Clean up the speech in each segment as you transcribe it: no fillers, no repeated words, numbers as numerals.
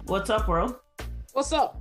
What's up, world? What's up?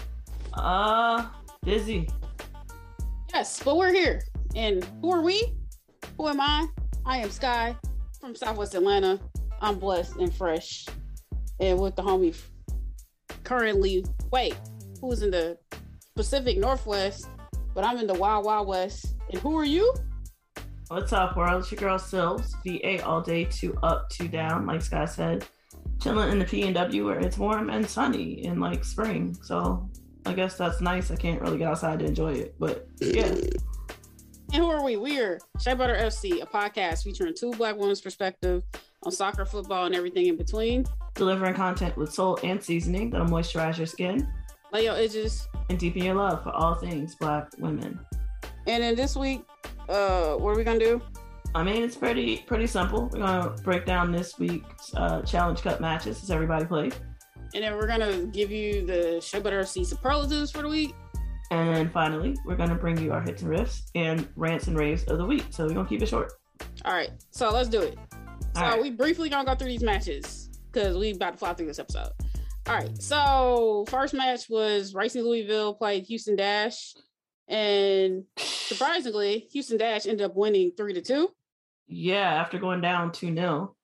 Busy. Yes, but we're here. And who are we? Who am I? I am Sky from Southwest Atlanta. I'm blessed and fresh. And with the homie currently, who's in the Pacific Northwest, but I'm in the Wild Wild West. And who are you? What's up, world? It's your girl Silves. VA all day, 2 up, 2 down, like Sky said. Chilling in the PNW where it's warm and sunny in like spring. So I guess that's nice. I can't really get outside to enjoy it, but yeah. And who are we? We are Shea Butter FC, a podcast featuring two Black women's perspective on soccer, football, and everything in between. Delivering content with soul and seasoning that'll moisturize your skin, lay your edges, and deepen your love for all things Black women. And then this week, what are we gonna do? I mean, it's pretty simple. We're gonna break down this week's Challenge Cup matches as everybody played. And then we're gonna give you the Shea Butter FC superlatives for the week. And then finally, we're gonna bring you our hits and riffs and rants and raves of the week. So we're gonna keep it short. All right, so let's do it. All we briefly gonna go through these matches because we about to fly through this episode. All right, so first match was Racing Louisville played Houston Dash, and surprisingly, Houston Dash ended up winning 3-2. Yeah, after going down 2-0.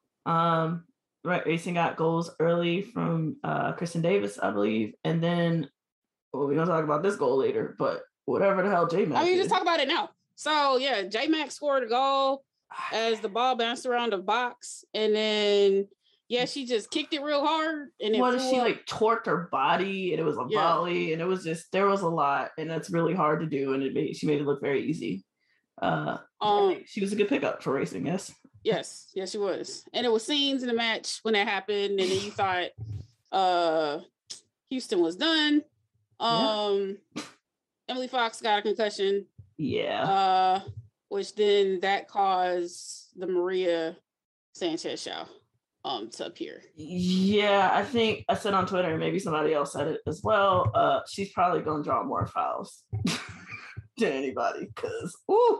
Racing got goals early from Kristen Davis, I believe, and then we're gonna talk about this goal later. But whatever the hell, J-Mac. Just talk about it now. So yeah, J-Mac scored a goal as the ball bounced around the box, and then she just kicked it real hard. And she like torqued her body, and it was a volley, and it was just there was a lot, and that's really hard to do, and she made it look very easy. She was a good pickup for Racing, yes. Yes, she was. And it was scenes in the match when that happened, and then you thought Houston was done. Emily Fox got a concussion. Yeah. Which then that caused the Maria Sanchez show to appear. Yeah, I think I said on Twitter, and maybe somebody else said it as well. She's probably gonna draw more fouls than anybody, because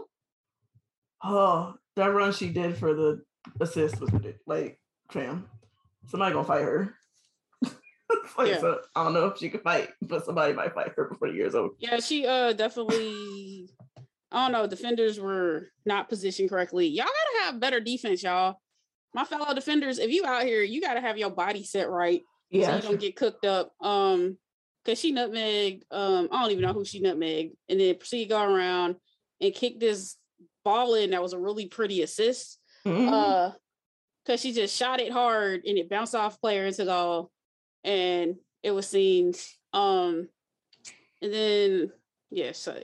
that run she did for the assist was ridiculous. Like, fam, somebody gonna fight her. So I don't know if she could fight, but somebody might fight her before the year's over. Yeah, she definitely. I don't know. Defenders were not positioned correctly. Y'all gotta have better defense, y'all. My fellow defenders, if you out here, you gotta have your body set right, so you don't get cooked up. Because she nutmegged. I don't even know who she nutmegged, and then proceeded to go around and kick this ball in that was a really pretty assist. Because she just shot it hard and it bounced off player into goal, and it was seen. And then he scored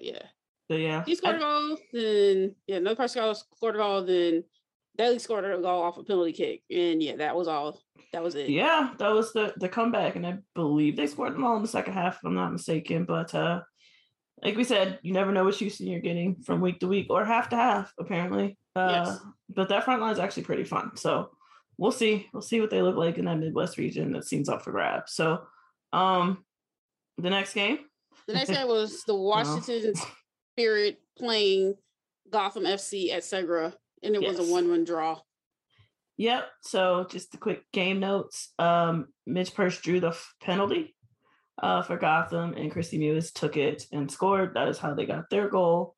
a goal. Then another person scored a goal. Then Daly scored a goal off a penalty kick, and that was all. That was it. Yeah, that was the comeback, and I believe they scored them all in the second half, if I'm not mistaken. But like we said, you never know what Houston you're getting from week to week or half to half, apparently. Yes. But that front line is actually pretty fun. So we'll see. We'll see what they look like in that Midwest region that seems up for grabs. So the next game? The next game was the Washington Spirit playing Gotham FC at Segra, and it was a 1-1 draw. Yep. So just the quick game notes. Mitch Purse drew the penalty for Gotham, and Christy Mewis took it and scored. That is how they got their goal.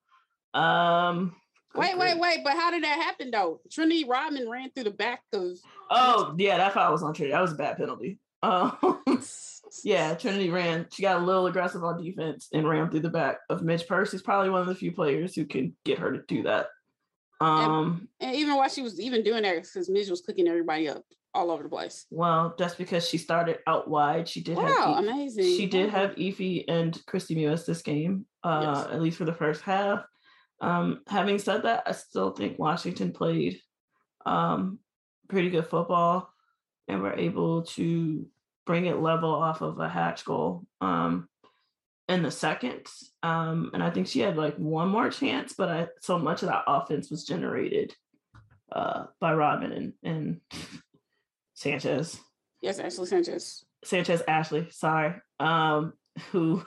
Wait, but how did that happen though? Trinity Rodman ran through the back of that foul was on Trinity. That was a bad penalty. Trinity ran. She got a little aggressive on defense and ran through the back of Mitch Purse. He's probably one of the few players who can get her to do that. And even while she was even doing that, because Mitch was cooking everybody up all over the place. Well, that's because she started out wide. She did amazing. She did have Ify and Christy Mewis this game, at least for the first half. Having said that, I still think Washington played pretty good football and were able to bring it level off of a Hatch goal in the second. And I think she had like one more chance, but so much of that offense was generated by Rodman and Sanchez. Yes, Ashley Sanchez. Ashley, sorry. Who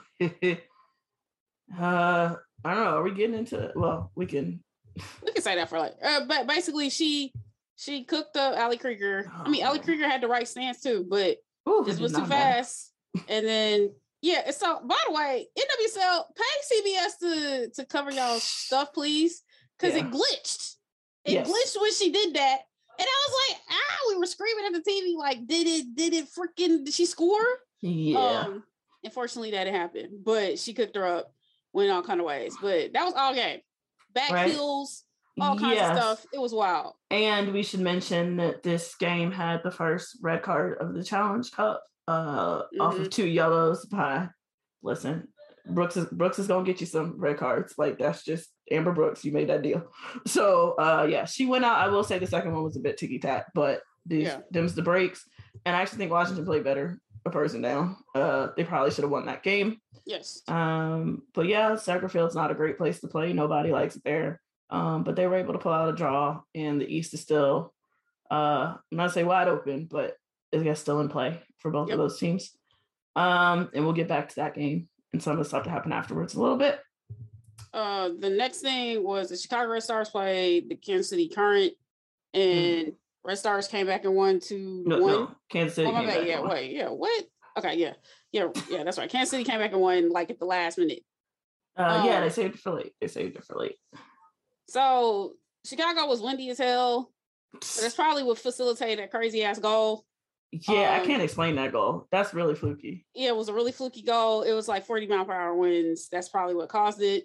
I don't know. Are we getting into it? Well, we can say that for like but basically she cooked up Allie Krieger. I mean, Allie Krieger had the right stance too, but Ooh, just was too fast. And then so by the way, NWSL, pay CBS to cover y'all stuff, please. Because it glitched. It glitched when she did that. And I was like, we were screaming at the TV, like, did she score? Yeah. Unfortunately, that didn't happen. But she cooked her up, went all kind of ways. But that was all game. Back heels, all kinds of stuff. It was wild. And we should mention that this game had the first red card of the Challenge Cup off of 2 yellows by, listen, Brooks is gonna get you some red cards. Like, that's just Amber Brooks. You made that deal. So she went out. I will say the second one was a bit ticky-tack, but them's the breaks. And I actually think Washington played better a person down. They probably should have won that game. Yes. But Satterfield's not a great place to play. Nobody likes it there. But they were able to pull out a draw, and the East is still I'm not to say wide open, but it's still in play for both of those teams. And we'll get back to that game and some of the stuff that happened afterwards a little bit. The next thing was the Chicago Red Stars played the Kansas City Current, and Red Stars came back and won 2-1. No, Kansas City. What? Okay, yeah, that's right. Kansas City came back and won like at the last minute. They saved it for late. So Chicago was windy as hell. So that's probably what facilitated that crazy ass goal. Yeah, I can't explain that goal. That's really fluky. Yeah, it was a really fluky goal. It was like 40-mile-per-hour winds. That's probably what caused it.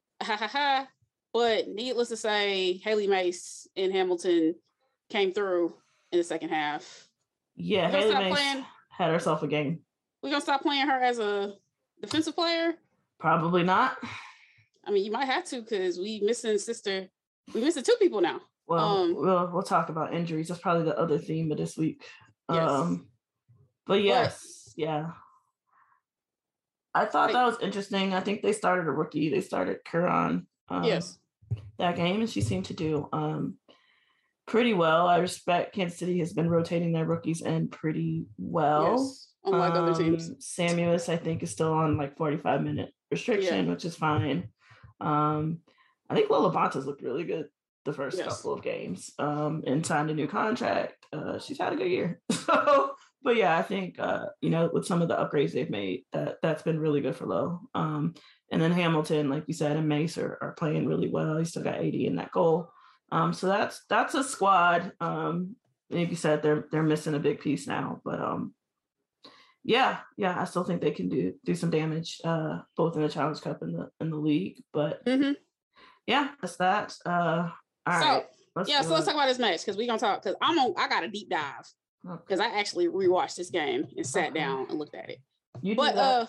But needless to say, Haley Mace in Hamilton came through in the second half. Yeah, Haley Mace had herself a game. We're going to stop playing her as a defensive player? Probably not. I mean, you might have to, because we missing 2 people now. Well, we'll talk about injuries. That's probably the other theme of this week. Yes. But I thought that was interesting. I think they started a rookie. They started Curran. That game, and she seemed to do pretty well. I respect Kansas City has been rotating their rookies in pretty well. Yes, unlike other teams. Samuels, I think, is still on like 45-minute restriction, which is fine. I think Lola Bontas looked really good the first couple of games and signed a new contract. She's had a good year. But I think, with some of the upgrades they've made, that's been really good for Lo. And then Hamilton, like you said, and Mace are playing really well. He still got 80 in that goal. So that's a squad. Like you said, they're missing a big piece now. But I still think they can do some damage, both in the Challenge Cup and the league. But that's that. All right. So let's talk about this match, because we're gonna talk, because I got a deep dive, because I actually rewatched this game and sat down and looked at it. I'm gonna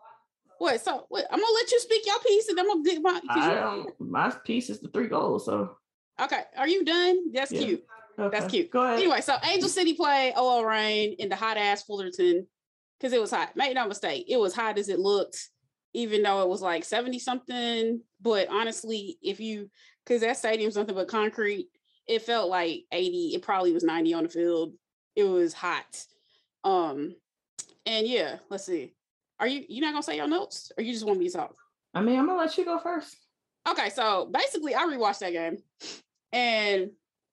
let you speak your piece, and I'm gonna dig my piece is the 3 goals. So okay, are you done? That's cute. Okay. That's cute. Go ahead. Anyway, so Angel City played OL Reign in the hot ass Fullerton, because it was hot. Make no mistake, it was hot as it looked, even though it was like 70 something. But honestly, because that stadium's nothing but concrete, it felt like 80. It probably was 90 on the field. It was hot. And let's see. Are you not gonna say your notes, or you just want me to talk? I mean, I'm gonna let you go first. Okay, so basically, I rewatched that game, and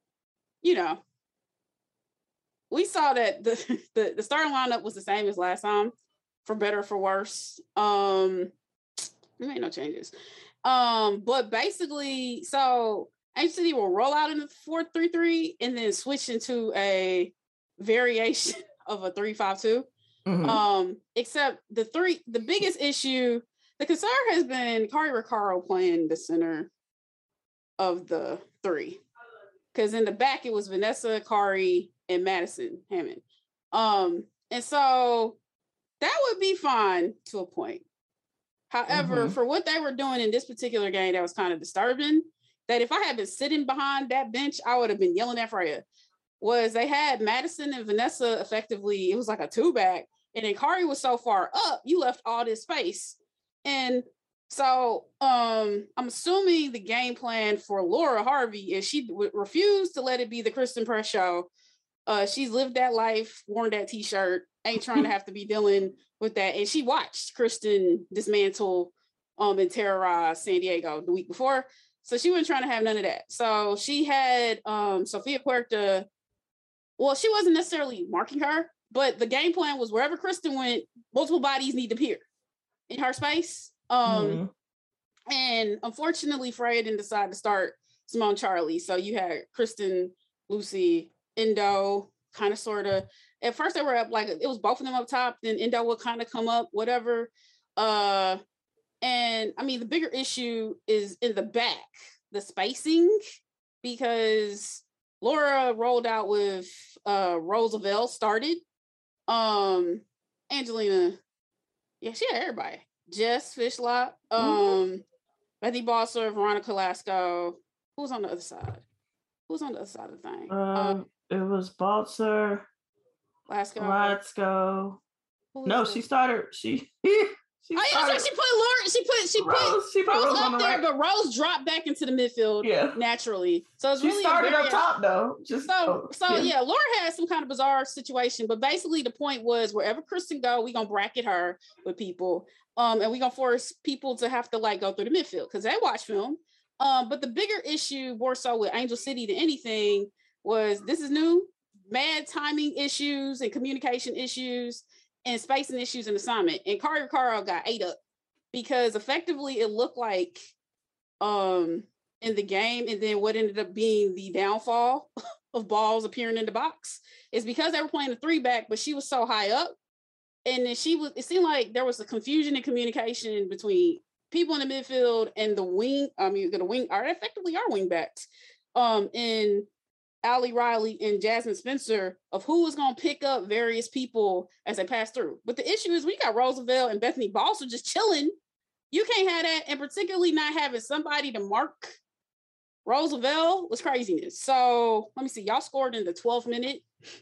we saw that the starting lineup was the same as last time, for better or for worse. We made no changes. But basically, so Angel City will roll out in the 4-3-3 and then switch into a variation of a 3-5-2. Mm-hmm. Except the biggest issue, the concern has been Kari Recaro playing the center of the 3. Because in the back, it was Vanessa, Kari, and Madison Hammond. And so that would be fine to a point. However, for what they were doing in this particular game, that was kind of disturbing. That if I had been sitting behind that bench, I would have been yelling at Freya. Was they had Madison and Vanessa effectively, it was like a 2-back, and then Kari was so far up, you left all this space. And so I'm assuming the game plan for Laura Harvey is she would refuse to let it be the Kristen Press show. She's lived that life, worn that t-shirt, ain't trying to have to be dealing with that. And she watched Kristen dismantle and terrorize San Diego the week before. So she wasn't trying to have none of that. So she had Sofia Puerta. Well, she wasn't necessarily marking her, But the game plan was wherever Kristen went, multiple bodies need to appear in her space. And unfortunately, Freya didn't decide to start Simone Charlie. So you had Kristen, Lucy, Endo, kind of sort of. At first, they were up like it was both of them up top. Then Endo would kind of come up, whatever. And I mean, the bigger issue is in the back, the spacing, because Laura rolled out with Roosevelt started. Angelina, yeah, she had everybody. Jess Fishlock, Bethy Balser, Veronica Lasco. Who was on the other side? Who was on the other side of the thing? It was Balser, Lasco. No, she started. She started. So she put Laura. She put Rose up there, but Rose dropped back into the midfield naturally. So it's really started up top though. Laura had some kind of bizarre situation, but basically the point was wherever Kristen go, we gonna bracket her with people, and we gonna force people to have to like go through the midfield because they watch film. But the bigger issue, more so with Angel City than anything, was this is new, mad timing issues and communication issues and spacing issues and assignment. And Kari Riccaro got ate up because effectively it looked like in the game, and then what ended up being the downfall of balls appearing in the box is because they were playing a 3-back, but she was so high up. And then it seemed like there was a confusion in communication between people in the midfield and the wing are effectively our wing backs. And Allie Riley and Jasmine Spencer of who was going to pick up various people as they pass through. But the issue is we got Roosevelt and Bethany Balser just chilling. You can't have that, and particularly not having somebody to mark Roosevelt was craziness. So let me see. Y'all scored in the 12th minute.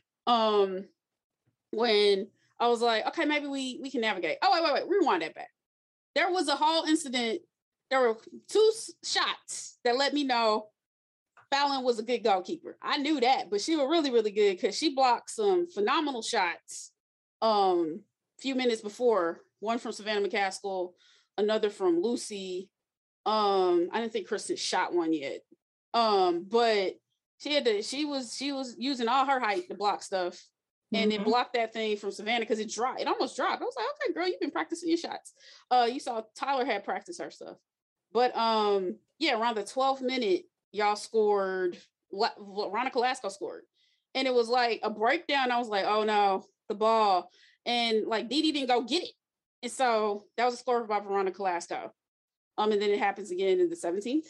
When I was like, okay, maybe we can navigate. Oh, wait. Rewind that back. There was a whole incident. There were 2 shots that let me know Fallon was a good goalkeeper. I knew that, but she was really, really good because she blocked some phenomenal shots a few minutes before. One from Savannah McCaskill, another from Lucy. I didn't think Kristen shot one yet. But she was using all her height to block stuff. And it blocked that thing from Savannah because it almost dropped. I was like, okay, girl, you've been practicing your shots. You saw Tyler had practiced her stuff. But around the 12th minute, y'all scored. Veronica Lasco scored. And it was like a breakdown. I was like, oh no, the ball. And like Didi didn't go get it. And so that was a score by Veronica Lasco. And then it happens again in the 17th.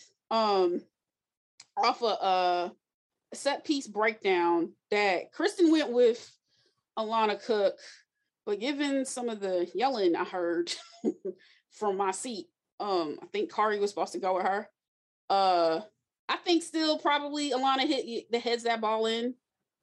Off a set piece breakdown that Kristen went with Alana Cook, but given some of the yelling I heard from my seat, I think Kari was supposed to go with her. I think still probably Alana heads that ball in.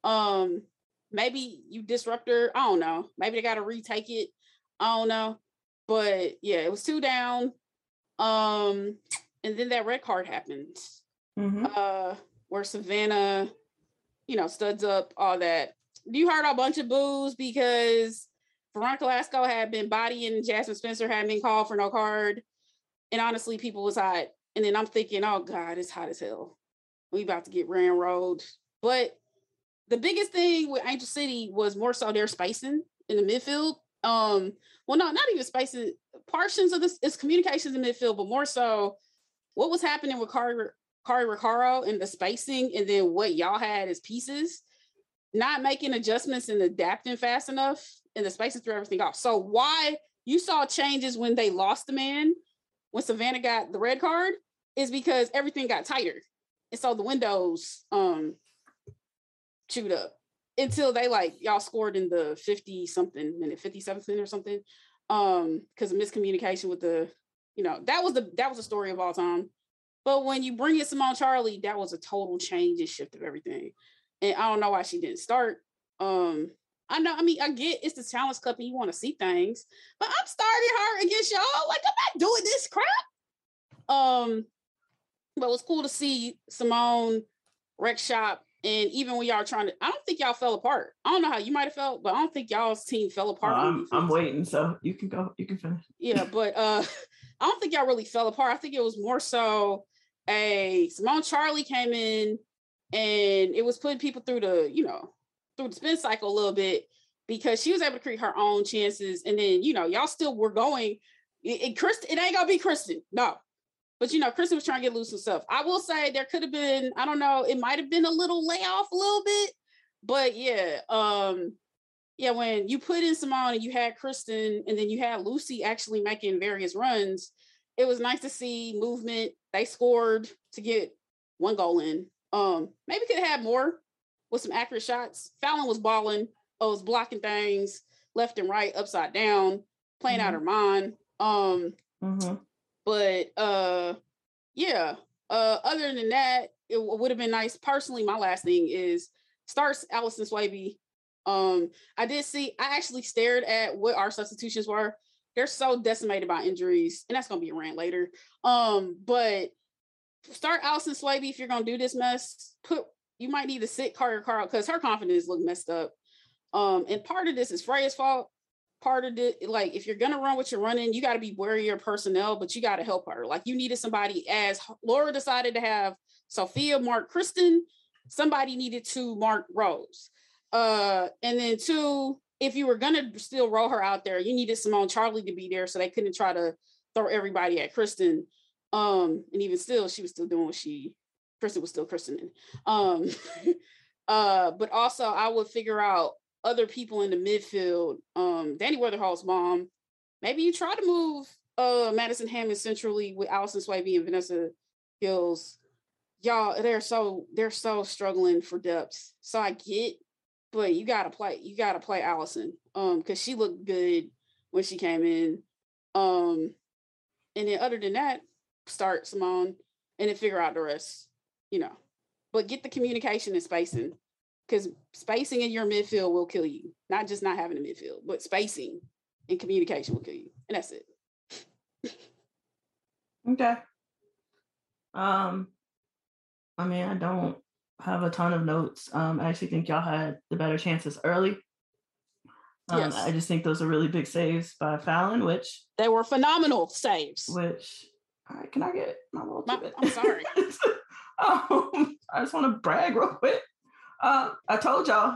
Maybe you disrupt her. I don't know. Maybe they got to retake it. I don't know. But yeah, it was 2 down. And then that red card happened. Where Savannah, studs up, all that. You heard a bunch of boos because Veronica Lasco had been bodying Jasmine Spencer, hadn't been called for no card. And honestly, people was hot. And then I'm thinking, oh God, it's hot as hell. We about to get ran-rolled. But the biggest thing with Angel City was more so their spacing in the midfield. Well, no, not even spacing. Portions of this is communications in midfield, but more so what was happening with Kari Riccaro and the spacing, and then what y'all had as pieces, not making adjustments and adapting fast enough, and the spacing threw everything off. So why you saw changes when they lost the man, when Savannah got the red card, is because everything got tighter. And so the windows chewed up until they y'all scored in the 50-something minute, 57th minute or something. Because of miscommunication with that was the story of all time. But when you bring in Simone Charlie, that was a total change and shift of everything. And I don't know why she didn't start. I get it's the Challenge Cup and you want to see things, but I'm starting her against y'all. Like, I'm not doing this crap. But it was cool to see Simone, Rec Shop, and even when y'all were trying to, I don't think y'all fell apart. I don't know how you might have felt, but I don't think y'all's team fell apart. I'm waiting, so you can go. You can finish. Yeah, but I don't think y'all really fell apart. I think it was more so Simone Charlie came in and it was putting people through the spin cycle a little bit because she was able to create her own chances. And then, y'all still were going. Kristen, it ain't gonna be Kristen. No. But Kristen was trying to get loose and stuff. I will say there could have been, I don't know, it might have been a little layoff a little bit. But when you put in Simone and you had Kristen and then you had Lucy actually making various runs, it was nice to see movement. They scored to get 1 goal in. Maybe could have had more with some accurate shots. Fallon was balling, was blocking things left and right, upside down, playing out her mind. But other than that, it would have been nice. Personally, my last thing is starts Allison Swaby. I actually stared at what our substitutions were. They're so decimated by injuries, and that's gonna be a rant later. But start Allison Swaby if you're gonna do this mess. You might need to sit Carter Carl because her confidence looked messed up. And part of this is Freya's fault. Part of it, like, if you're gonna run what you're running, you got to be wary of your personnel, but you got to help her. Like, you needed somebody, as Laura decided to have Sophia mark Kristen, somebody needed to mark Rose. And then 2, if you were gonna still roll her out there, you needed Simone Charlie to be there so they couldn't try to throw everybody at Kristen. And even still, she was still doing what Kristen was still Kristen. But also I would figure out other people in the midfield. Danny Weatherall's mom. Maybe you try to move Madison Hammond centrally with Allison Swaby and Vanessa Hills. Y'all, they're so struggling for depth. So I get, but you gotta play Allison. Because she looked good when she came in. And then other than that, start Simone and then figure out the rest. But get the communication and spacing. Because spacing in your midfield will kill you. Not just not having a midfield, but spacing and communication will kill you. And that's it. Okay. I don't have a ton of notes. I actually think y'all had the better chances early. Yes. I just think those are really big saves by Fallon, which... They were phenomenal saves. All right, can I get my little tidbit? I'm sorry. I just want to brag real quick. I told y'all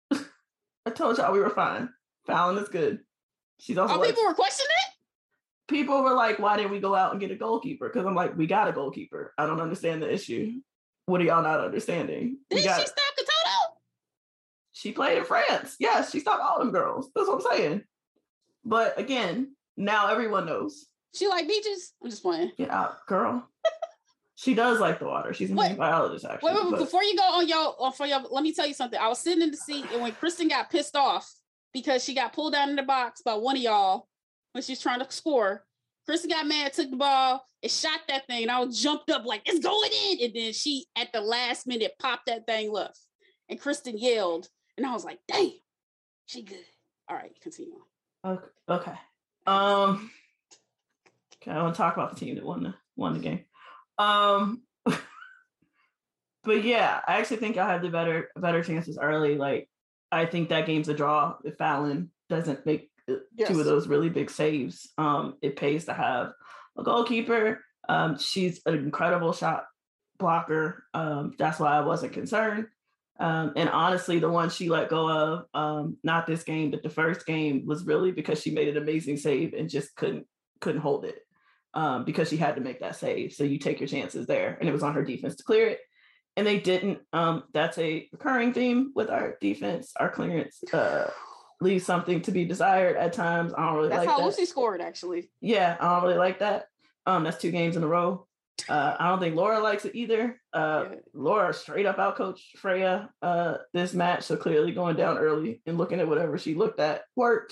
we were fine. Fallon is good. She's also people were questioning it? People were like, why didn't we go out and get a goalkeeper? Because I'm like, we got a goalkeeper. I don't understand the issue. What are y'all not understanding? Did she stop Katoto? She played in France. Yes, she stopped all them girls. That's what I'm saying. But again, now everyone knows. She like beaches? I'm just playing. Get out, girl. She does like the water. She's a marine biologist, actually. Wait, before you go on let me tell you something. I was sitting in the seat, and when Kristen got pissed off because she got pulled down in the box by one of y'all when she's trying to score, Kristen got mad, took the ball, and shot that thing, and I was jumped up like, it's going in! And then she, at the last minute, popped that thing left. And Kristen yelled, and I was like, damn, she good. All right, continue on. Okay. I want to talk about the team that won the game. But yeah, I actually think I have the better chances early. Like, I think that game's a draw if Fallon doesn't make 2 of those really big saves. It pays to have a goalkeeper. She's an incredible shot blocker. That's why I wasn't concerned. And honestly, the one she let go of, not this game, but the first game, was really because she made an amazing save and just couldn't hold it. Because she had to make that save. So you take your chances there. And it was on her defense to clear it. And they didn't. That's a recurring theme with our defense. Our clearance leaves something to be desired at times. I don't really like that. That's how Lucy scored, actually. Yeah, I don't really like that. That's 2 games in a row. I don't think Laura likes it either. Laura straight up outcoached Freya this match. So clearly going down early and looking at whatever she looked at worked.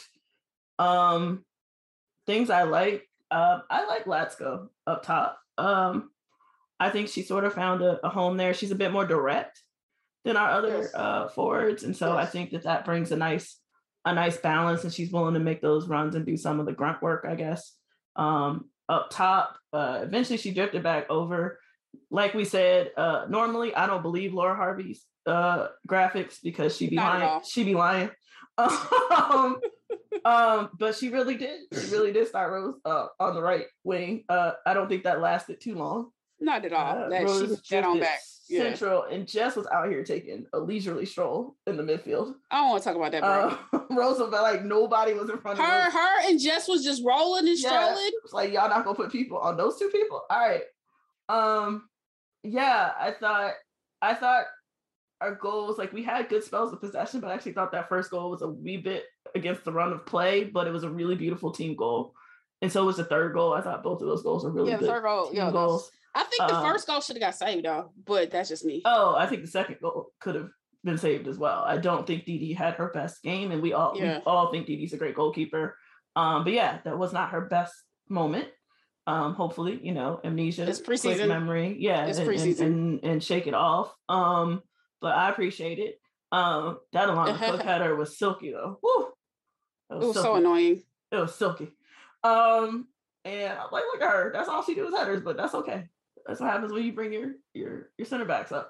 Things I like. I like Latsko up top. I think she sort of found a home there. She's a bit more direct than our other forwards, and so I think that brings a nice balance. And she's willing to make those runs and do some of the grunt work, I guess. Up top, eventually she drifted back over. Like we said, normally I don't believe Laura Harvey's graphics because she'd be lying. She'd be lying. But she really did. She really did start Rose on the right wing. I don't think that lasted too long. Not at all. That Rose she was dead on back. Central, and Jess was out here taking a leisurely stroll in the midfield. I don't want to talk about that, bro. Rose felt like nobody was in front of her. Her and Jess was just rolling and strolling. It's like, y'all not gonna put people on those two people. All right. Yeah, I thought our goal was like, we had good spells of possession, but I actually thought that first goal was a wee bit against the run of play, but it was a really beautiful team goal. And so was the third goal. I thought both of those goals were really good. The third goal, goals. I think the first goal should have got saved though, but that's just me. Oh, I think the second goal could have been saved as well. I don't think Dee had her best game, and we all think Dee's a great goalkeeper. But yeah, that was not her best moment. Hopefully, amnesia, it's preseason, quick memory, it's preseason, and shake it off. But I appreciate it. That Alana Cook header was silky though. Woo! It was so annoying. It was silky. And I'm like, look at her. That's all she do is headers, but that's okay. That's what happens when you bring your center backs up.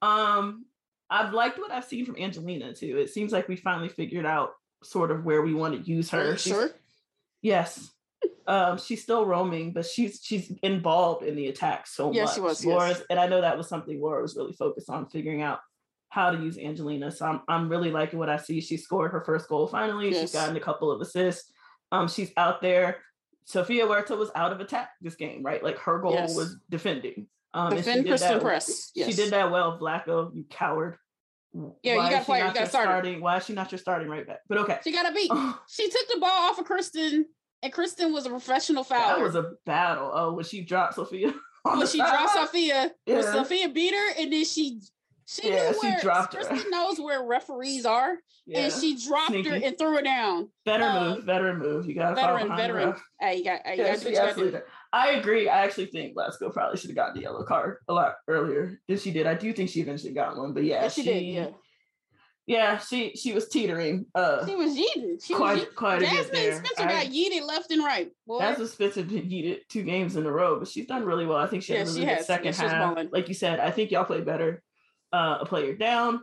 I've liked what I've seen from Angelina too. It seems like we finally figured out sort of where we want to use her. Sure. Yes. She's still roaming, but she's involved in the attack so much. She was. Laura's, and I know that was something Laura was really focused on, figuring out how to use Angelina. So I'm really liking what I see. She scored her first goal finally. She's gotten a couple of assists. She's out there. Sofia Huerta was out of attack this game, right? Like her goal was defending. Defend, Kristen press. She did that well. Vlaco, you coward. Yeah, you got to play. You got to start. Why is she not your starting right back? But okay. She got to beat. She took the ball off of Kristen, and Kristen was a professional fouler. That was a battle. Oh, when she dropped Sofia. She dropped Sofia. Yeah. Sofia beat her, and then she knew where dropped Kristen her. knows where referees are, and she dropped her and threw her down. Veteran move. You got to veteran. Hey, you got to do. I agree. I actually think Glasgow probably should have gotten the yellow card a lot earlier than she did. I do think she eventually got one, but she did. Yeah, she was teetering. She was yeeting. Quite Jasmine Spencer got yeeted left and right. Boy. Jasmine Spencer been yeeted 2 games in a row, but she's done really well. I think she had a really good second half. Like you said, I think y'all played better. A player down.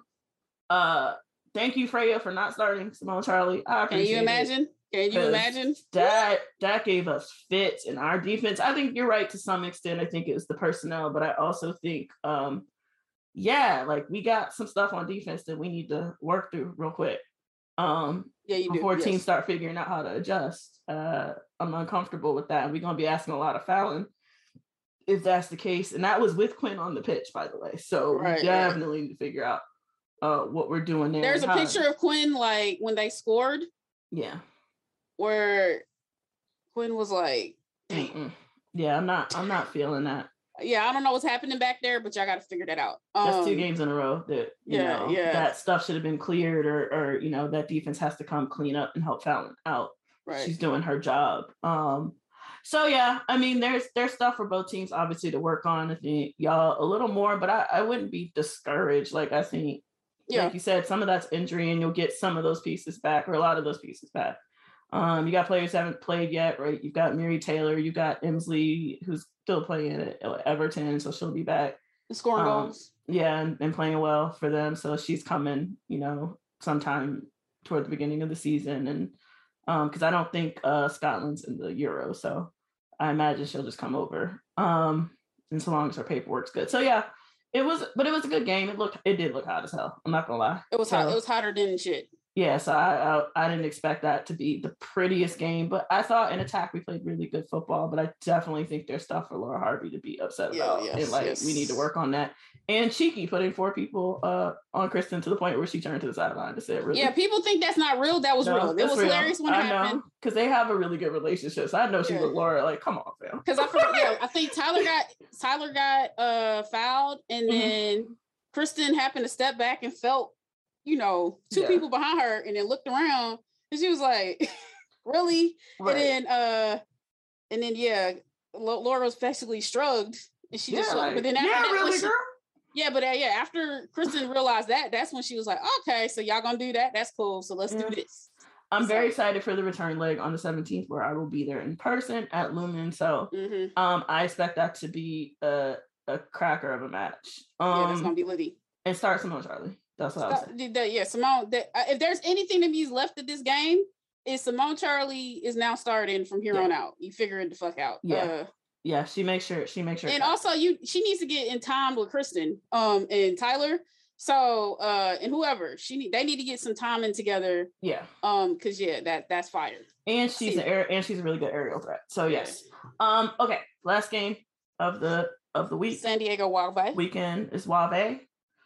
Thank you, Freya, for not starting Simone Charlie. I appreciate it. Can you imagine? That gave us fits in our defense. I think you're right to some extent. I think it was the personnel, but I also think, like we got some stuff on defense that we need to work through real quick. Before teams start figuring out how to adjust. I'm uncomfortable with that. We're going to be asking a lot of fouling if that's the case. And that was with Quinn on the pitch, by the way. So we definitely need to figure out what we're doing there. There's a picture of Quinn, like when they scored. Yeah. Where Quinn was like, dang. Yeah, I'm not feeling that. Yeah, I don't know what's happening back there, but y'all got to figure that out. That's 2 games in a row that that stuff should have been cleared, or that defense has to come clean up and help Fallon out. Right. She's doing her job. So yeah, I mean, there's stuff for both teams obviously to work on. I think y'all a little more, but I wouldn't be discouraged. Like I think, like you said, some of that's injury, and you'll get some of those pieces back, or a lot of those pieces back. You got players who haven't played yet, right? You've got Mary Taylor, you got Emsley, who's still playing at Everton, so she'll be back. Scoring goals. Yeah, and playing well for them. So she's coming, sometime toward the beginning of the season. And because I don't think Scotland's in the Euro, so I imagine she'll just come over. And so long as her paperwork's good. So yeah, it was a good game. It did look hot as hell. I'm not gonna lie. It was hot. It was hotter than shit. Yeah, so I didn't expect that to be the prettiest game, but I thought in attack we played really good football. But I definitely think there's stuff for Laura Harvey to be upset about, and we need to work on that. And Cheeky putting 4 people on Kristen to the point where she turned to the sideline to say it. Really, yeah, people think that's not real. That was real. It was real. Hilarious when it happened because they have a really good relationship. So I know she was Laura. Like, come on, fam. Because I think Tyler got fouled, and then Kristen happened to step back and felt. 2 people behind her, and then looked around, and she was like, "Really?" Right. And then Laura was basically shrugged, and she just. But then after Kristen realized that, that's when she was like, "Okay, so y'all gonna do that? That's cool. So let's do this." I'm very excited for the return leg on the 17th, where I will be there in person at Lumen. So, I expect that to be a cracker of a match. That's gonna be litty. And start Simone Charlie. That's what I was saying. Simone. If there's anything to be left of this game, is Simone Charlie is now starting from here on out. You figure it the fuck out. Yeah. Yeah, she makes sure. And also, she needs to get in time with Kristen, and Tyler. So, and whoever they need to get some time in together. Yeah. Because that's fire. And she's she's a really good aerial threat. So yes. Okay. Last game of the week. San Diego Wave weekend is Wave.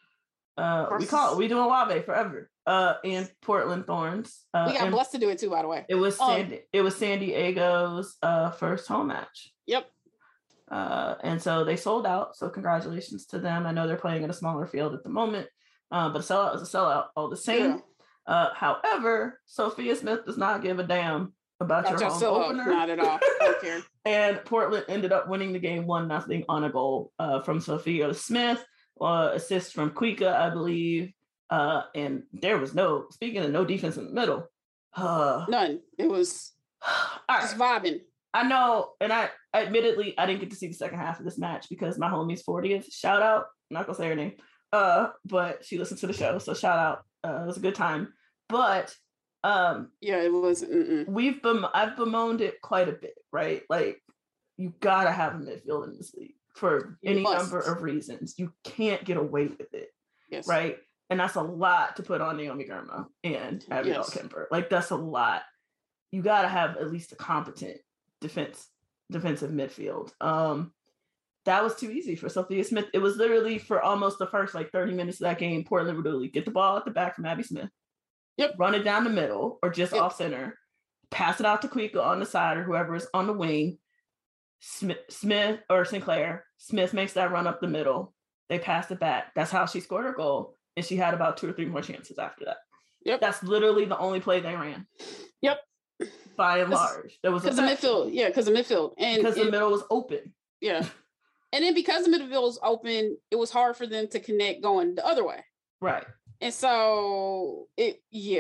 We doing Wave forever. And Portland Thorns. We got blessed to do it too, by the way. It was San Diego's first home match. Yep. And so they sold out. So congratulations to them. I know they're playing in a smaller field at the moment, but a sellout is a sellout all the same. Yeah. However, Sophia Smith does not give a damn about your home opener. Not at all. I don't care. And Portland ended up winning the game 1-0 on a goal from Sophia Smith, assist from Kuika, I believe. And there was no defense in the middle. None. It was just vibing. I know, and I admittedly I didn't get to see the second half of this match because my homie's 40th. Shout out, I'm not gonna say her name, but she listened to the show, so shout out. It was a good time, but it was. I've bemoaned it quite a bit, right? Like you gotta have a midfield in this league for any number of reasons. You can't get away with it, right? And that's a lot to put on Naomi Girma and Abigail Kemper. Like that's a lot. You gotta have at least a competent defensive midfield. That was too easy for Sophia Smith. It was literally for almost the first 30 minutes of that game, Portland would literally get the ball at the back from Abby Smith, run it down the middle or just off center, pass it out to Kuika on the side or whoever is on the wing. Smith or Sinclair, Smith makes that run up the middle. They pass it back. That's how she scored her goal. And she had about 2 or 3 more chances after that. Yep. That's literally the only play they ran. Yep. By and large, there was because the midfield, because the midfield, and because the middle was open. Yeah, and then because the midfield was open, it was hard for them to connect going the other way. Right. And so and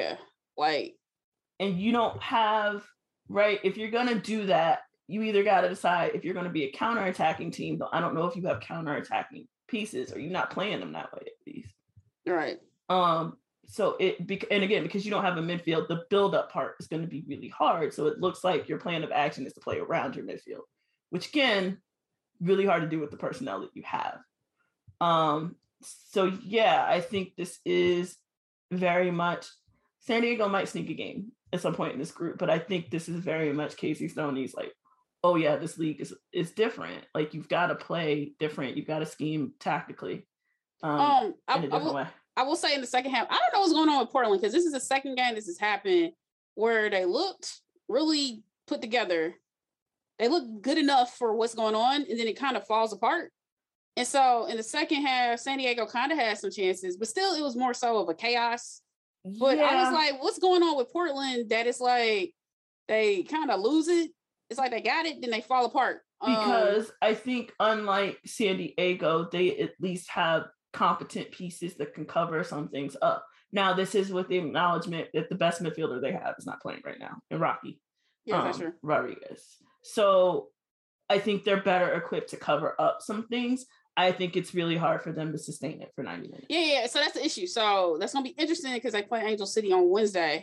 you don't have if you're gonna do that, you either got to decide if you're going to be a counterattacking team. Though I don't know if you have counterattacking pieces, or you're not playing them that way at least. Right. So and again, because you don't have a midfield, the build-up part is going to be really hard. So it looks like your plan of action is to play around your midfield, which again, really hard to do with the personnel that you have. So yeah, I think this is very much San Diego might sneak a game at some point in this group, but I think this is very much Casey Stoney's oh yeah, this league is different. You've got to play different. You've got to scheme tactically in a different way. I will say in the second half, I don't know what's going on with Portland because this is the second game this has happened where they looked really put together. They look good enough for what's going on, and then it kind of falls apart. And so in the second half, San Diego kind of had some chances, but still it was more so of a chaos. But I was like, what's going on with Portland that it's they kind of lose it? It's like they got it, then they fall apart. Because I think unlike San Diego, they at least have competent pieces that can cover some things up. Now, this is with the acknowledgement that the best midfielder they have is not playing right now, in Rocky. Yeah, that's true. Rodriguez. So I think they're better equipped to cover up some things. I think it's really hard for them to sustain it for 90 minutes. Yeah. So that's the issue. So that's going to be interesting because they play Angel City on Wednesday.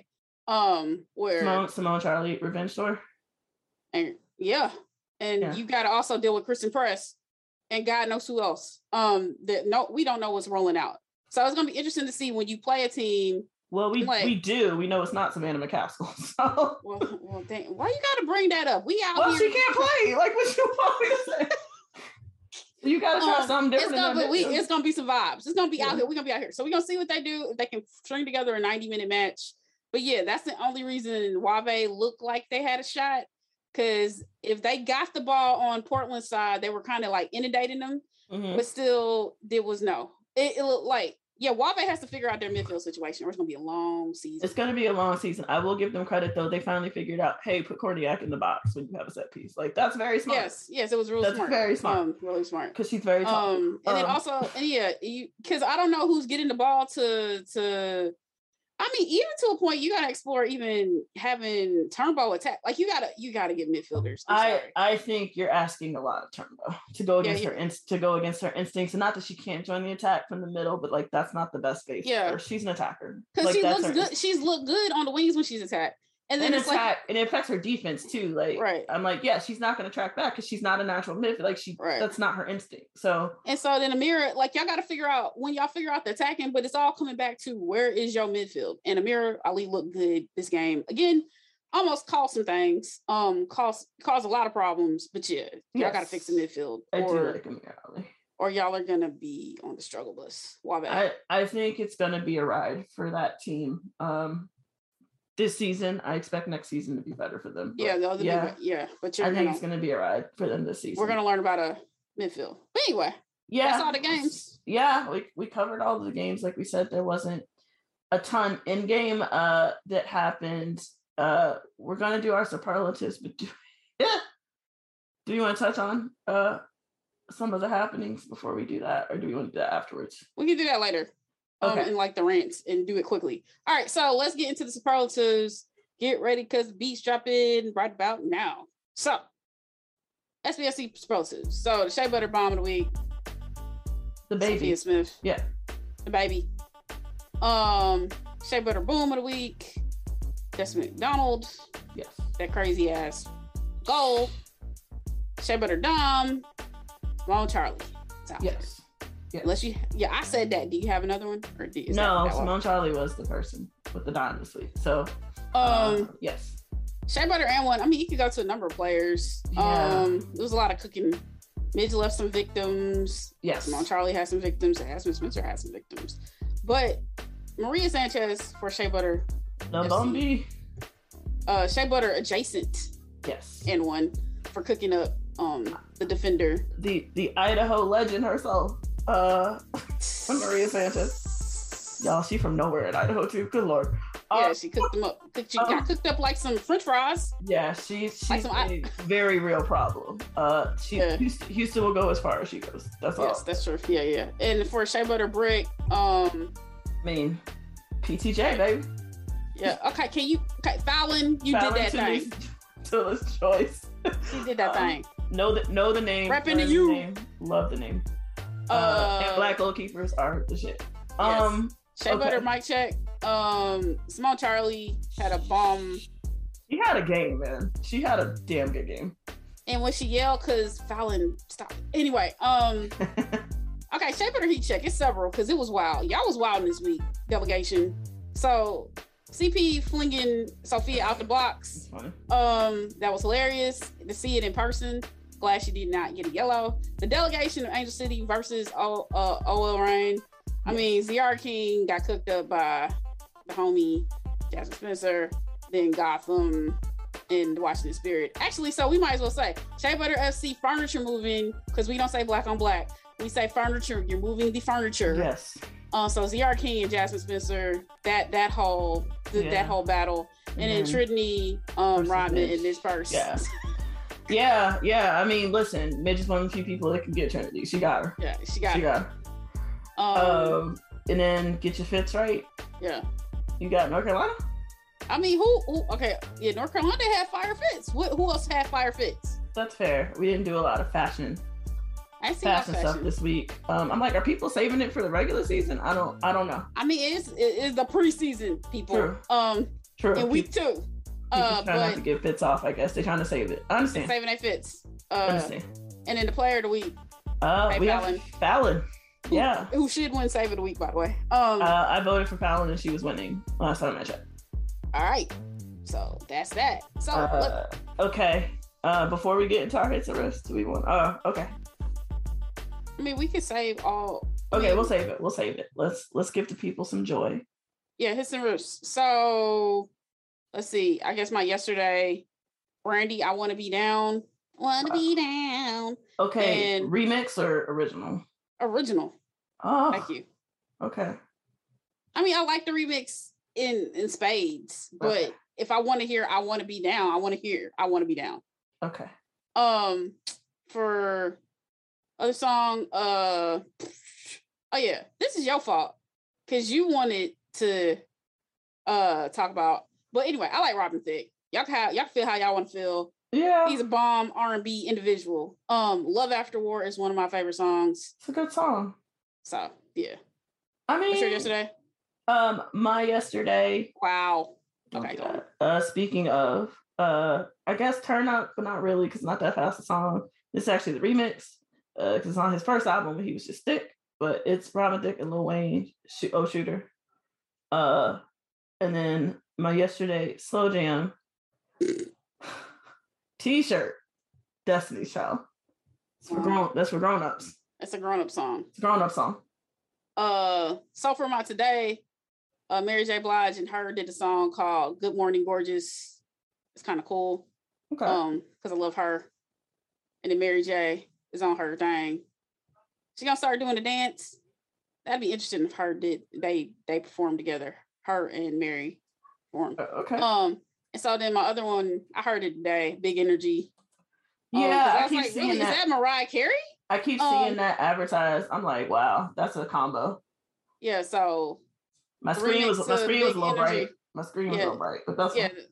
Where Simone Charlie Revenge Tour. And you got to also deal with Kristen Press. And God knows who else. We don't know what's rolling out. So it's gonna be interesting to see when you play a team. Well, we do. We know it's not Savannah McCaskill. So well, dang, why you gotta bring that up? We out here. She can't play. What you want me to say? You gotta try something different. It's gonna be some vibes. It's gonna be out here. We're gonna be out here. So we're gonna see what they do if they can string together a 90-minute match. But yeah, that's the only reason Wave looked like they had a shot. Because if they got the ball on Portland's side, they were kind of inundating them, but still, there was no. It looked like, Wave has to figure out their midfield situation, or it's going to be a long season. It's going to be a long season. I will give them credit, though. They finally figured out, hey, put Korniak in the box when you have a set piece. That's very smart. Yes, it was really smart. That's very smart. Really smart. Because she's very tall. And then also, because I don't know who's getting the ball to I mean, even to a point, you gotta explore even having Turnbow attack. You gotta get midfielders. I think you're asking a lot of Turnbow to go against her instincts, and not that she can't join the attack from the middle, but that's not the best space. Yeah, she's an attacker. Because she looks good. She's looked good on the wings when she's attacked. And then it's attack, and it affects her defense too. Like, right. I'm like, yeah, she's not going to track back because she's not a natural mid. Like, that's not her instinct. So, and so then Amira, like, y'all got to figure out when y'all figure out the attacking, but it's all coming back to where is your midfield? And Amira Ali looked good this game again. Almost caused some things, caused a lot of problems, but yeah, y'all got to fix the midfield. I do like Amira Ali. Or y'all are gonna be on the struggle bus. I think it's gonna be a ride for that team. This season, I expect next season to be better for them. But I think it's gonna be a ride for them this season. We're gonna learn about a midfield. But anyway, that's all the games. Yeah, we covered all the games. Like we said, there wasn't a ton in game that happened. We're gonna do our superlatives, but do you want to touch on some of the happenings before we do that, or do we want to do that afterwards? We can do that later. Okay. And like the rants and do it quickly. All right, so let's get into the superlatives. Get ready because the beats drop in right about now. So, SBSC superlatives. So the Shea Butter Bomb of the Week. The baby. Sophia Smith. Yeah. The baby. Shea Butter Boom of the Week. Desmond McDonald. Yes. That crazy ass goal. Shea Butter Dom. Simone Charlie. Yes. Unless I said that. Do you have another one? Or no, Simone Charlie was the person with the dime this week. So, yes. Shea Butter and one. I mean, you could go to a number of players. Yeah. There was a lot of cooking. Midge left some victims. Yes. Simone Charlie has some victims. Jasmine Spencer has some victims. But Maria Sanchez for Shea Butter. No Bombi. Shea Butter adjacent. Yes. And one for cooking up the defender. The Idaho legend herself. Maria Sanchez. Y'all, she from nowhere in Idaho too. Good Lord. Yeah, she cooked them up. She got cooked up like some French fries. Yeah, she's a very real problem. Houston will go as far as she goes. That's all. Yes, that's true. Yeah. And for Shea Butter Brick, PTJ, baby. Yeah. Okay. Fallon, you did that thing. Tillis Choice. She did that thing. Know the name. Repping to you. Name, love the name. And black goalkeepers are the shit. Shea Butter mic check. Simone Charlie had a bomb. She had a game, man. She had a damn good game. And when she yelled, cause Fallon stopped. Anyway, okay, Shea Butter heat check. It's several, cause it was wild. Y'all was wild this week, delegation. So CP flinging Sophia out the blocks. That was hilarious to see it in person. Glad she did not get a yellow. The delegation of Angel City versus OL Reign. I mean, ZR King got cooked up by the homie Jasmine Spencer, then Gotham, and the Washington Spirit. Actually, so we might as well say Shea Butter FC furniture moving, because we don't say black on black. We say furniture. You're moving the furniture. Yes. So ZR King and Jasmine Spencer, that whole battle, and then Trinity, Rodman and this person. Yeah. Yeah. I mean, listen, Midge is one of the few people that can get Trinity. She got her. Yeah, she got her. And then get your fits right. Yeah. You got North Carolina? I mean, who? Okay, yeah, North Carolina had fire fits. Who else had fire fits? That's fair. We didn't do a lot of fashion stuff this week. I'm like, are people saving it for the regular season? I don't know. I mean, it's the preseason, people. True. In week 2. People trying not to get fits off. I guess they're trying to save it. I understand. Saving their fits. Understand. And then the player of the week. We have Fallon. Yeah. Who should win save of the week, by the way. I voted for Fallon and she was winning last time I checked. All right. So that's that. So okay. Before we get into our hits and risks, do we want okay. I mean, we can save all. Okay, we'll save it. Let's give the people some joy. Yeah, hits and risks. So let's see. I guess my yesterday, Brandy, I Want to Be Down. Want to be down. Okay. And remix or original? Original. Oh. Thank you. Okay. I mean, I like the remix in spades, but if I want to hear I Want to Be Down, I want to hear I Want to Be Down. Okay. For other song, oh yeah, This Is Your Fault, because you wanted to talk about, but anyway, I like Robin Thicke. Y'all feel how y'all want to feel. Yeah, he's a bomb R&B individual. Love After War is one of my favorite songs. It's a good song. So yeah. I mean, what's your yesterday? My yesterday. Wow. Okay, go on. Speaking of, I guess Turn Up, but not really, because not that fast a song. This is actually the remix, because it's on his first album when he was just Thick, but it's Robin Thicke and Lil Wayne, Shooter. And then my yesterday Slow Jam T-shirt, Destiny's Child. That's for grown-ups. It's a grown-up song. It's a grown-up song. So for my today, Mary J. Blige and her did a song called Good Morning Gorgeous. It's kind of cool. Okay. Because I love her. And then Mary J. is on her thing. She gonna start doing the dance. That'd be interesting if they perform together. Her and Mary perform. Okay. And so then my other one, I heard it today, Big Energy. Yeah, I keep like, seeing really, that. Is that Mariah Carey? I keep seeing that advertised. I'm like, wow, that's a combo. Yeah, so my screen was a little bright. My screen was a little bright, but that's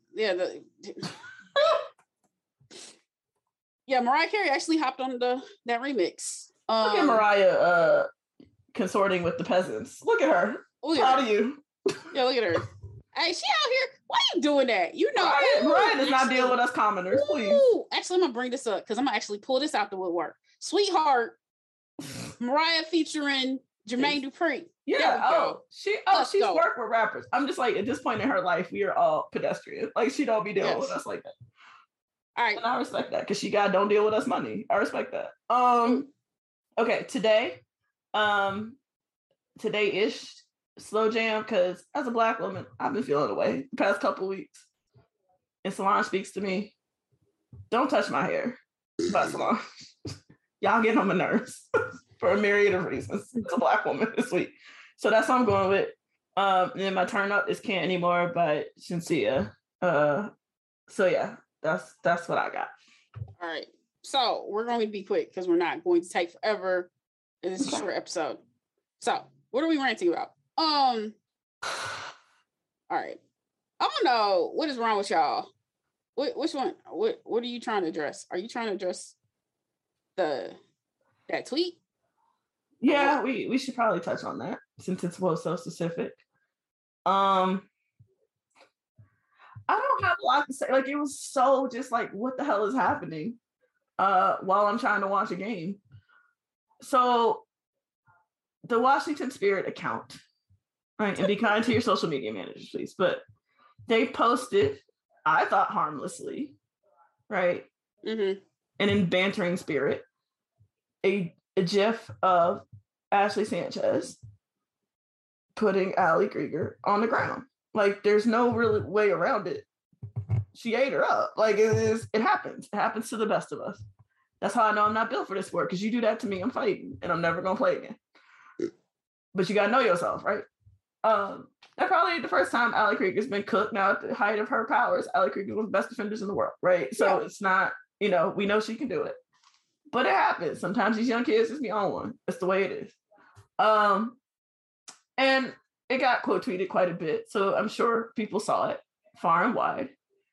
Mariah Carey actually hopped on that remix. Look at Mariah consorting with the peasants. Look at her. Proud of you. Yeah, look at her. Hey, she out here. Why are you doing that? You know, Mariah does not deal with us commoners, please. Actually, I'm gonna bring this up because I'm gonna actually pull this out the woodwork. Sweetheart, Mariah featuring Jermaine Dupri. Yeah. She's worked with rappers. I'm just like, at this point in her life, we are all pedestrian. Like, she don't be dealing with us like that. All right. And I respect that because don't deal with us money. I respect that. Okay, today-ish slow jam, because as a Black woman, I've been feeling away the past couple weeks. And Solange speaks to me. Don't touch my hair. But Solange, y'all getting on my nerves for a myriad of reasons. It's a Black woman this week. So that's what I'm going with. And then my turn up is Can't Anymore by Shinsia. So yeah, that's what I got. All right. So we're going to be quick because we're not going to take forever. And this is a short episode. So what are we ranting about? All right. I don't know what is wrong with y'all. Which one? What are you trying to address? Are you trying to address that tweet? Yeah, we should probably touch on that since it's so specific. I don't have a lot to say. Like, it was so just like, what the hell is happening? While I'm trying to watch a game. So the Washington Spirit account, right? And be kind to your social media managers, please. But they posted, I thought harmlessly, right? Mm-hmm. And in bantering spirit, a GIF of Ashley Sanchez putting Ali Krieger on the ground. Like, there's no real way around it. She ate her up. Like, it happens. It happens to the best of us. That's how I know I'm not built for this sport, because you do that to me, I'm fighting, and I'm never going to play again. But you got to know yourself, right? That probably ain't the first time Ali Krieger's been cooked. Now, at the height of her powers, Ali Krieger was the best defenders in the world, right? So It's not, we know she can do it. But it happens. Sometimes these young kids just be on one. That's the way it is. And it got quote tweeted quite a bit, so I'm sure people saw it far and wide.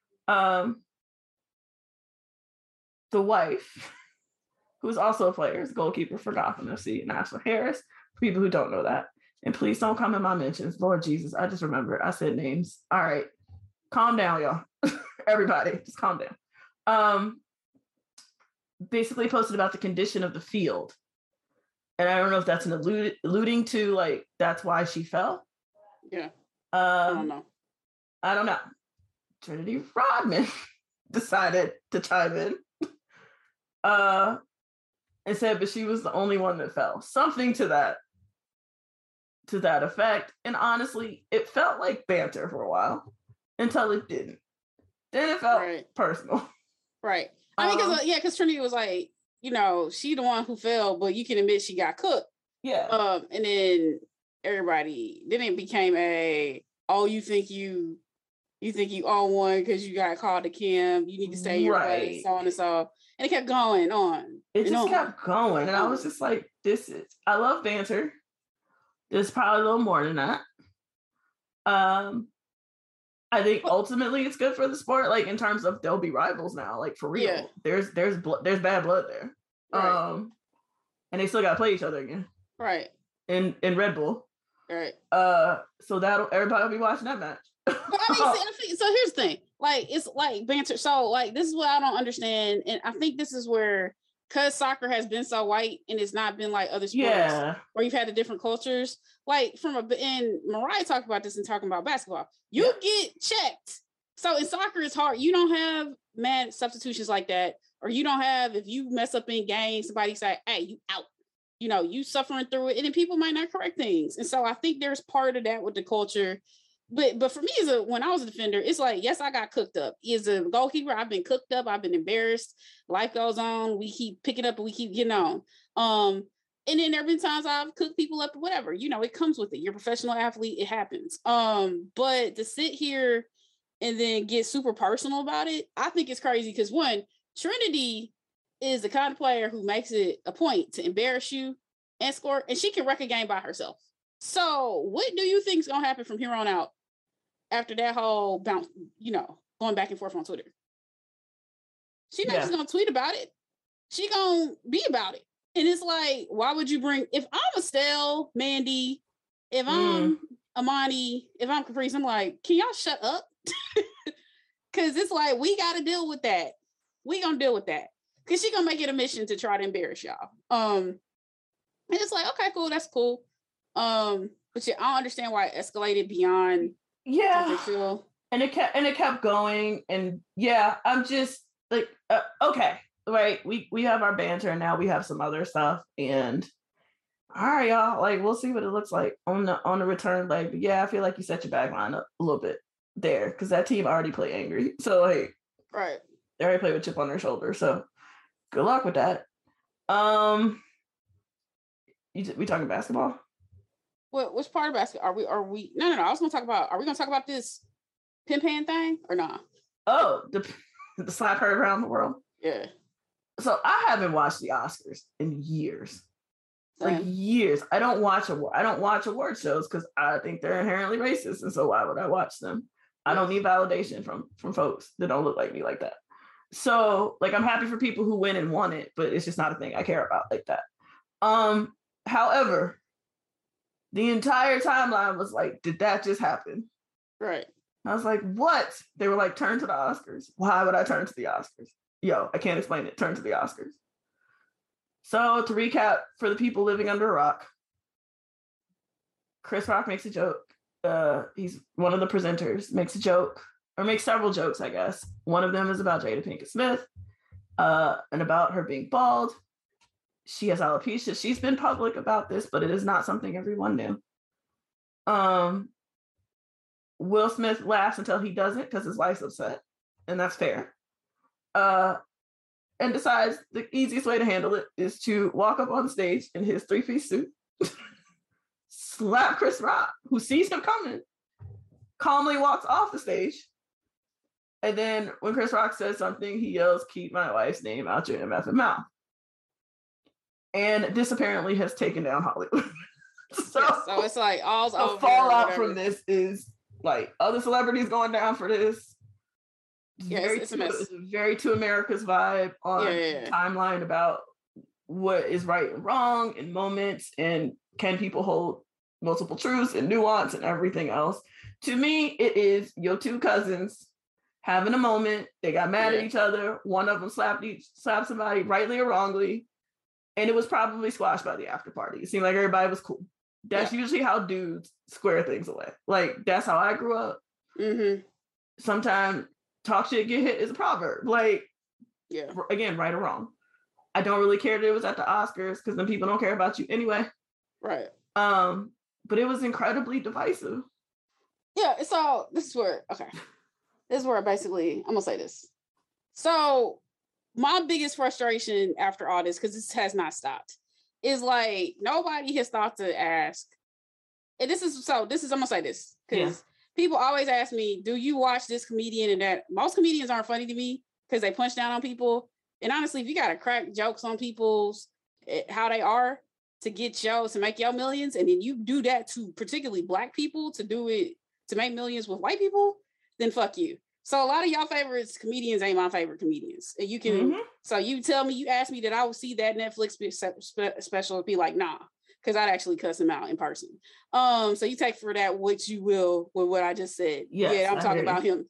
The wife, who's also a player, is goalkeeper for Gotham FC, Nashville Harris, for people who don't know that. And please don't come in my mentions. Lord Jesus, I just remembered. I said names. All right. Calm down, y'all. Everybody, just calm down. Basically posted about the condition of the field. And I don't know if that's an alluding to, like, that's why she fell. Yeah. I don't know. Trinity Rodman decided to chime in. And said, but she was the only one that fell. Something to that effect. And honestly, it felt like banter for a while until it didn't. Then it felt personal. Right. I mean, because Trinity was like, she the one who fell, but you can admit she got cooked. Yeah. And then then it became you think you own one because you got called to Kim. You need to stay your place, so on and so. And it kept going on. It just kept going. And I was just like, I love banter. There's probably a little more than that. I think ultimately it's good for the sport, like in terms of there'll be rivals now, like for real. Yeah. There's bad blood there. Right. And they still gotta play each other again. Right. In Red Bull. Right. So everybody will be watching that match. So here's the thing. Like, it's like banter. So, like, this is what I don't understand. And I think this is where, because soccer has been so white and it's not been like other sports where you've had the different cultures. Like, and Mariah talked about this and talking about basketball. You get checked. So in soccer, it's hard. You don't have mad substitutions like that. Or you don't have, if you mess up in games, somebody say, hey, you out. You know, you suffering through it. And then people might not correct things. And so I think there's part of that with the culture. But for me, when I was a defender, it's like, yes, I got cooked up. As a goalkeeper, I've been cooked up. I've been embarrassed. Life goes on. We keep picking up and we keep getting on. And then there have been times I've cooked people up or whatever. You know, it comes with it. You're a professional athlete. It happens. But to sit here and then get super personal about it, I think it's crazy because, one, Trinity is the kind of player who makes it a point to embarrass you and score, and she can wreck a game by herself. So what do you think is going to happen from here on out after that whole bounce, you know, going back and forth on Twitter? She's not just going to tweet about it. She going to be about it. And it's like, why would you bring, if I'm Estelle, Mandy, if I'm Amani, if I'm Caprice, I'm like, can y'all shut up? Because it's like, we got to deal with that. We going to deal with that. Because she going to make it a mission to try to embarrass y'all. And it's like, okay, cool. That's cool. But yeah, I don't understand why it escalated beyond. Yeah. And it kept going. And yeah, I'm just like, okay, right. We have our banter and now we have some other stuff. And all right, y'all, like, we'll see what it looks like on the return leg. But yeah, I feel like you set your back line up a little bit there because that team already played angry. So like, right. They already played with chip on their shoulder. So good luck with that. We talking basketball? Which part of basketball are we? No. I was going to talk about. Are we going to talk about this pin pan thing or not? Oh, the slap heard around the world. Yeah. So I haven't watched the Oscars in years. Like years. I don't watch award shows because I think they're inherently racist, and so why would I watch them? I don't need validation from folks that don't look like me like that. So like, I'm happy for people who win and won it, but it's just not a thing I care about like that. However, the entire timeline was like, did that just happen? Right. I was like, what? They were like, turn to the Oscars. Why would I turn to the Oscars? Yo, I can't explain it. Turn to the Oscars. So to recap, for the people living under a rock, Chris Rock makes a joke. He's one of the presenters, makes a joke, or makes several jokes, I guess. One of them is about Jada Pinkett Smith, and about her being bald. She has alopecia. She's been public about this, but it is not something everyone knew. Will Smith laughs until he doesn't because his wife's upset, and that's fair. And decides the easiest way to handle it is to walk up on stage in his 3-piece suit, slap Chris Rock, who sees him coming, calmly walks off the stage. And then when Chris Rock says something, he yells, "Keep my wife's name out your MFing mouth." And this apparently has taken down Hollywood. So it's like all the fallout from this is like other celebrities going down for this. It's a mess. It's very to America's vibe on timeline about what is right and wrong in moments, and can people hold multiple truths and nuance and everything else. To me, it is your two cousins having a moment. They got mad at each other. One of them slapped somebody rightly or wrongly. And it was probably squashed by the after party. It seemed like everybody was cool. That's usually how dudes square things away. Like, that's how I grew up. Mm-hmm. Sometimes talk shit, get hit is a proverb. Like, again, right or wrong. I don't really care that it was at the Oscars because then people don't care about you anyway. Right. But it was incredibly divisive. Yeah, so this is where basically, I'm going to say this. So my biggest frustration after all this, because this has not stopped, is like nobody has thought to ask. And this is I'm gonna say this because people always ask me, do you watch this comedian and that? Most comedians aren't funny to me because they punch down on people. And honestly, if you gotta crack jokes on people's how they are to get shows to make your millions, and then you do that to particularly Black people to do it to make millions with white people, then fuck you. So a lot of y'all favorites comedians ain't my favorite comedians. And you can, so you tell me, you ask me that I will see that Netflix special and be like, nah. because I'd actually cuss him out in person. So you take for that what you will with what I just said. Yes, yeah, I'm talking about him.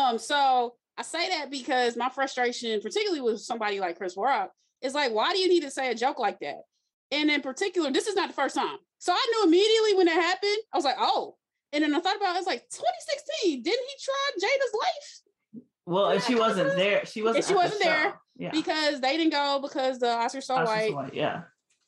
So I say that because my frustration, particularly with somebody like Chris Rock, is like, why do you need to say a joke like that? And in particular, this is not the first time. So I knew immediately when it happened, I was like, oh. And then I thought about it, I was like, 2016, didn't he try Jada's life? Well, and she wasn't there. She wasn't there because they didn't go because the Oscars so white. Yeah.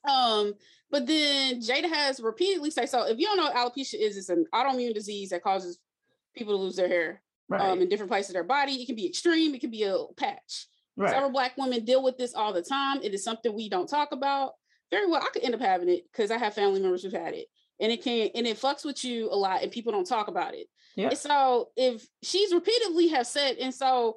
But then Jada has repeatedly said, so if you don't know what alopecia is, it's an autoimmune disease that causes people to lose their hair in different places of their body. It can be extreme. It can be a patch. Right. Several Black women deal with this all the time. It is something we don't talk about. Very well, I could end up having it because I have family members who've had it. And it fucks with you a lot and people don't talk about it. Yeah. And so if she's repeatedly have said, and so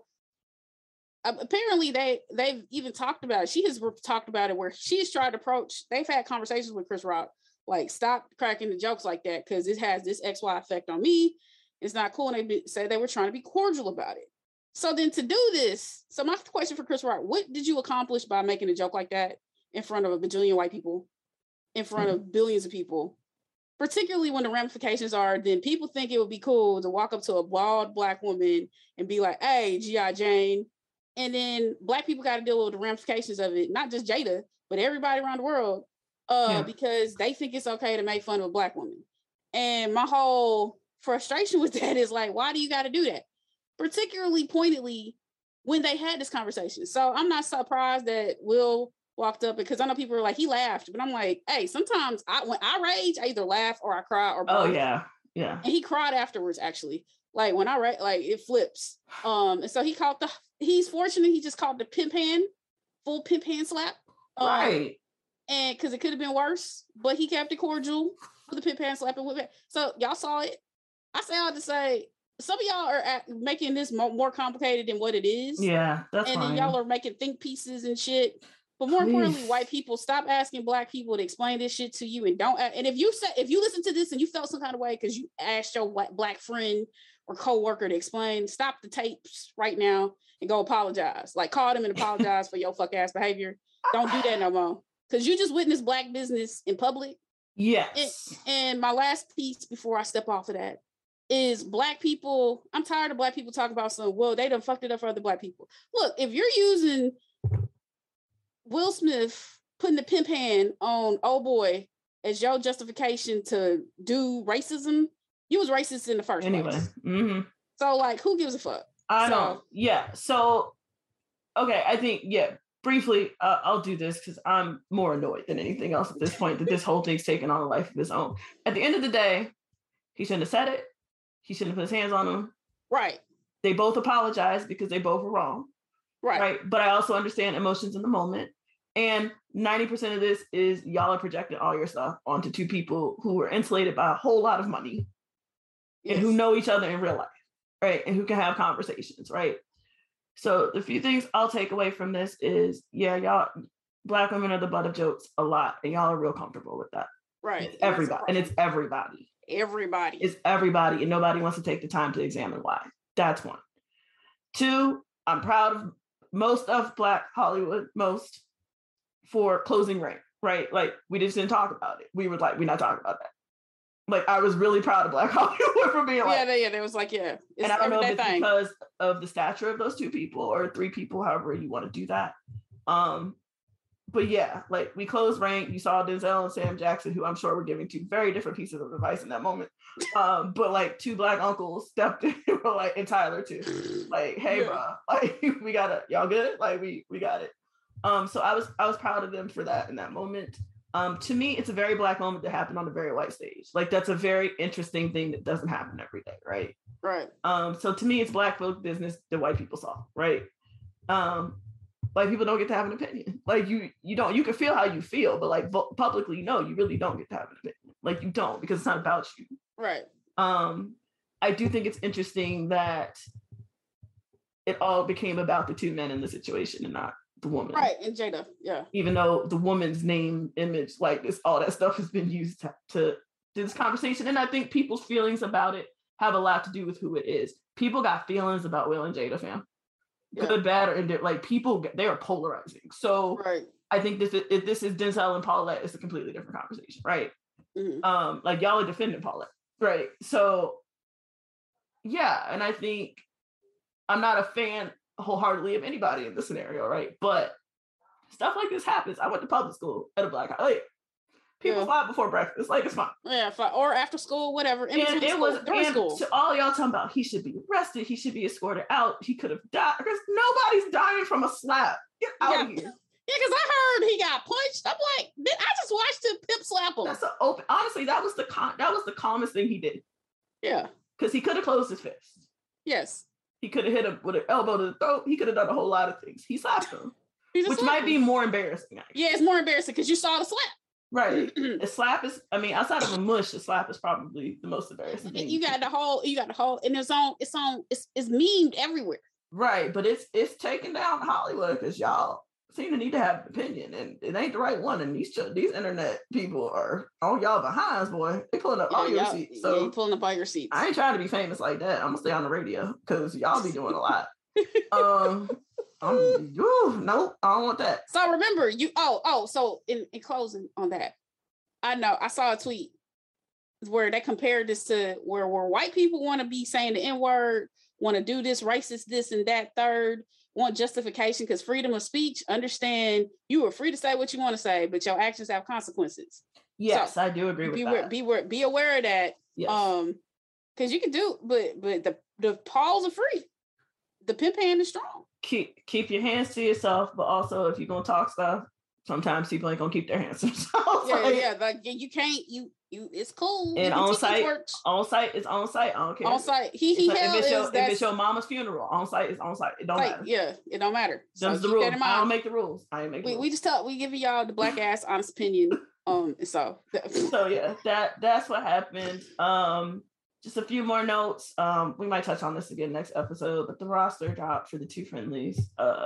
apparently they've even talked about it. She has talked about it where she's tried to approach, they've had conversations with Chris Rock, like stop cracking the jokes like that because it has this XY effect on me. It's not cool. And they said they were trying to be cordial about it. So then to do this, so my question for Chris Rock, what did you accomplish by making a joke like that in front of a bajillion white people, in front of billions of people? Particularly when the ramifications are, then people think it would be cool to walk up to a bald Black woman and be like, hey, G.I. Jane. And then Black people got to deal with the ramifications of it, not just Jada, but everybody around the world, because they think it's okay to make fun of a Black woman. And my whole frustration with that is like, why do you got to do that? Particularly pointedly when they had this conversation. So I'm not surprised that Will walked up because I know people are like, he laughed, but I'm like, hey, sometimes when I rage, I either laugh or I cry or both. Oh yeah. And he cried afterwards, actually. Like when I rage, like it flips. And so he's fortunate he just caught the full pimp hand slap. Right. And because it could have been worse, but he kept it cordial with the pimp hand slap and whip it. So y'all saw it. I say all to say, some of y'all are making this more complicated than what it is. Yeah, that's and fine. then y'all are making think pieces and shit. But more importantly, white people, stop asking Black people to explain this shit to you, and don't. And if you listen to this and you felt some kind of way because you asked your Black friend or coworker to explain, stop the tapes right now and go apologize. Like call them and apologize for your fuck ass behavior. Don't do that no more because you just witnessed Black business in public. Yes. And my last piece before I step off of that is Black people. I'm tired of Black people talking about they done fucked it up for other Black people. Look, if you're using Will Smith putting the pimp hand on old boy as your justification to do racism, you was racist in the first place. Mm-hmm. So like, who gives a fuck? I know. Yeah. So, okay. I think, briefly, I'll do this because I'm more annoyed than anything else at this point that this whole thing's taken on a life of its own. At the end of the day, he shouldn't have said it. He shouldn't have put his hands on him. Right. They both apologized because they both were wrong. Right. But I also understand emotions in the moment. And 90% of this is y'all are projecting all your stuff onto two people who were insulated by a whole lot of money and who know each other in real life, right? And who can have conversations, right? So the few things I'll take away from this is, y'all, Black women are the butt of jokes a lot, and y'all are real comfortable with that. Right. It's everybody. And it's everybody. Everybody. It's everybody, and nobody wants to take the time to examine why. That's one. Two, I'm proud of most of Black Hollywood, for closing Reign, right? Like, we just didn't talk about it. We were like, we're not talking about that. Like, I was really proud of Black Hollywood for being like... Yeah, there was like, and I don't know if it's because of the stature of those two people or three people, however you want to do that. But yeah, like, we closed Reign. You saw Denzel and Sam Jackson, who I'm sure were giving two very different pieces of advice in that moment. But like, two Black uncles stepped in, were like, and Tyler too. Like, hey, bro, like, we got it. Y'all good? Like, we got it. So I was proud of them for that in that moment. To me, it's a very Black moment that happened on a very white stage. Like, that's a very interesting thing that doesn't happen every day, right? Right. So to me, it's Black folk business that white people saw, right? Like, people don't get to have an opinion. Like, you can feel how you feel, but like publicly, no, you really don't get to have an opinion. Like, you don't, because it's not about you. Right. I do think it's interesting that it all became about the two men in the situation and not the woman. Right, and Jada, yeah. Even though the woman's name, image, like this, all that stuff has been used to this conversation. And I think people's feelings about it have a lot to do with who it is. People got feelings about Will and Jada, fam. Yeah. Good, bad, or indifferent. Like, people, they are polarizing. So I think if this is Denzel and Paulette, it's a completely different conversation, right? Mm-hmm. Like y'all are defending Paulette, right? So yeah, and I think I'm not a fan wholeheartedly of anybody in this scenario, right? But stuff like this happens. I went to public school at a black house. Like, people fly before breakfast. Like, it's fine. Yeah, or after school, whatever. And it was during school. To all y'all talking about, he should be arrested. He should be escorted out. He could have died. Because nobody's dying from a slap. Get out of here. Yeah, because I heard he got punched. I'm like, I just watched him pimp slap him. That's honestly, that was the calmest thing he did. Yeah. Because he could have closed his fist. Yes. He could have hit him with an elbow to the throat. He could have done a whole lot of things. He slapped him. Which might be more embarrassing. Actually. Yeah, it's more embarrassing because you saw the slap. Right. A slap is, I mean, outside of a mush, a slap is probably the most embarrassing thing. You got the whole, and it's memed everywhere. Right, but it's taken down Hollywood because y'all seem to need to have an opinion, and it ain't the right one. And these internet people are on y'all behinds, boy. They pulling up all your receipts. So you pulling up all your receipts. I ain't trying to be famous like that. I'm gonna stay on the radio because y'all be doing a lot. No, I don't want that. So remember, so in closing on that, I know I saw a tweet where they compared this to where white people want to be saying the N-word, want to do this racist, this and that, third, want justification because freedom of speech. Understand you are free to say what you want to say, but your actions have consequences. Yes, so I do agree with that. Be aware of that. Yes. Because you can do, but the paws are free. The pimp hand is strong. Keep your hands to yourself, but also if you're gonna talk stuff, sometimes people ain't gonna keep their hands to themselves. Like you can't. You. It's cool. And on site is on site. I don't care. On site, if it's your mama's funeral, on site is on site. It don't matter. Yeah, it don't matter. That's the rule. I don't make the rules. I ain't make the rules. We give y'all the black ass honest opinion. So yeah, that's what happened. Just a few more notes. We might touch on this again next episode, but the roster dropped for the two friendlies.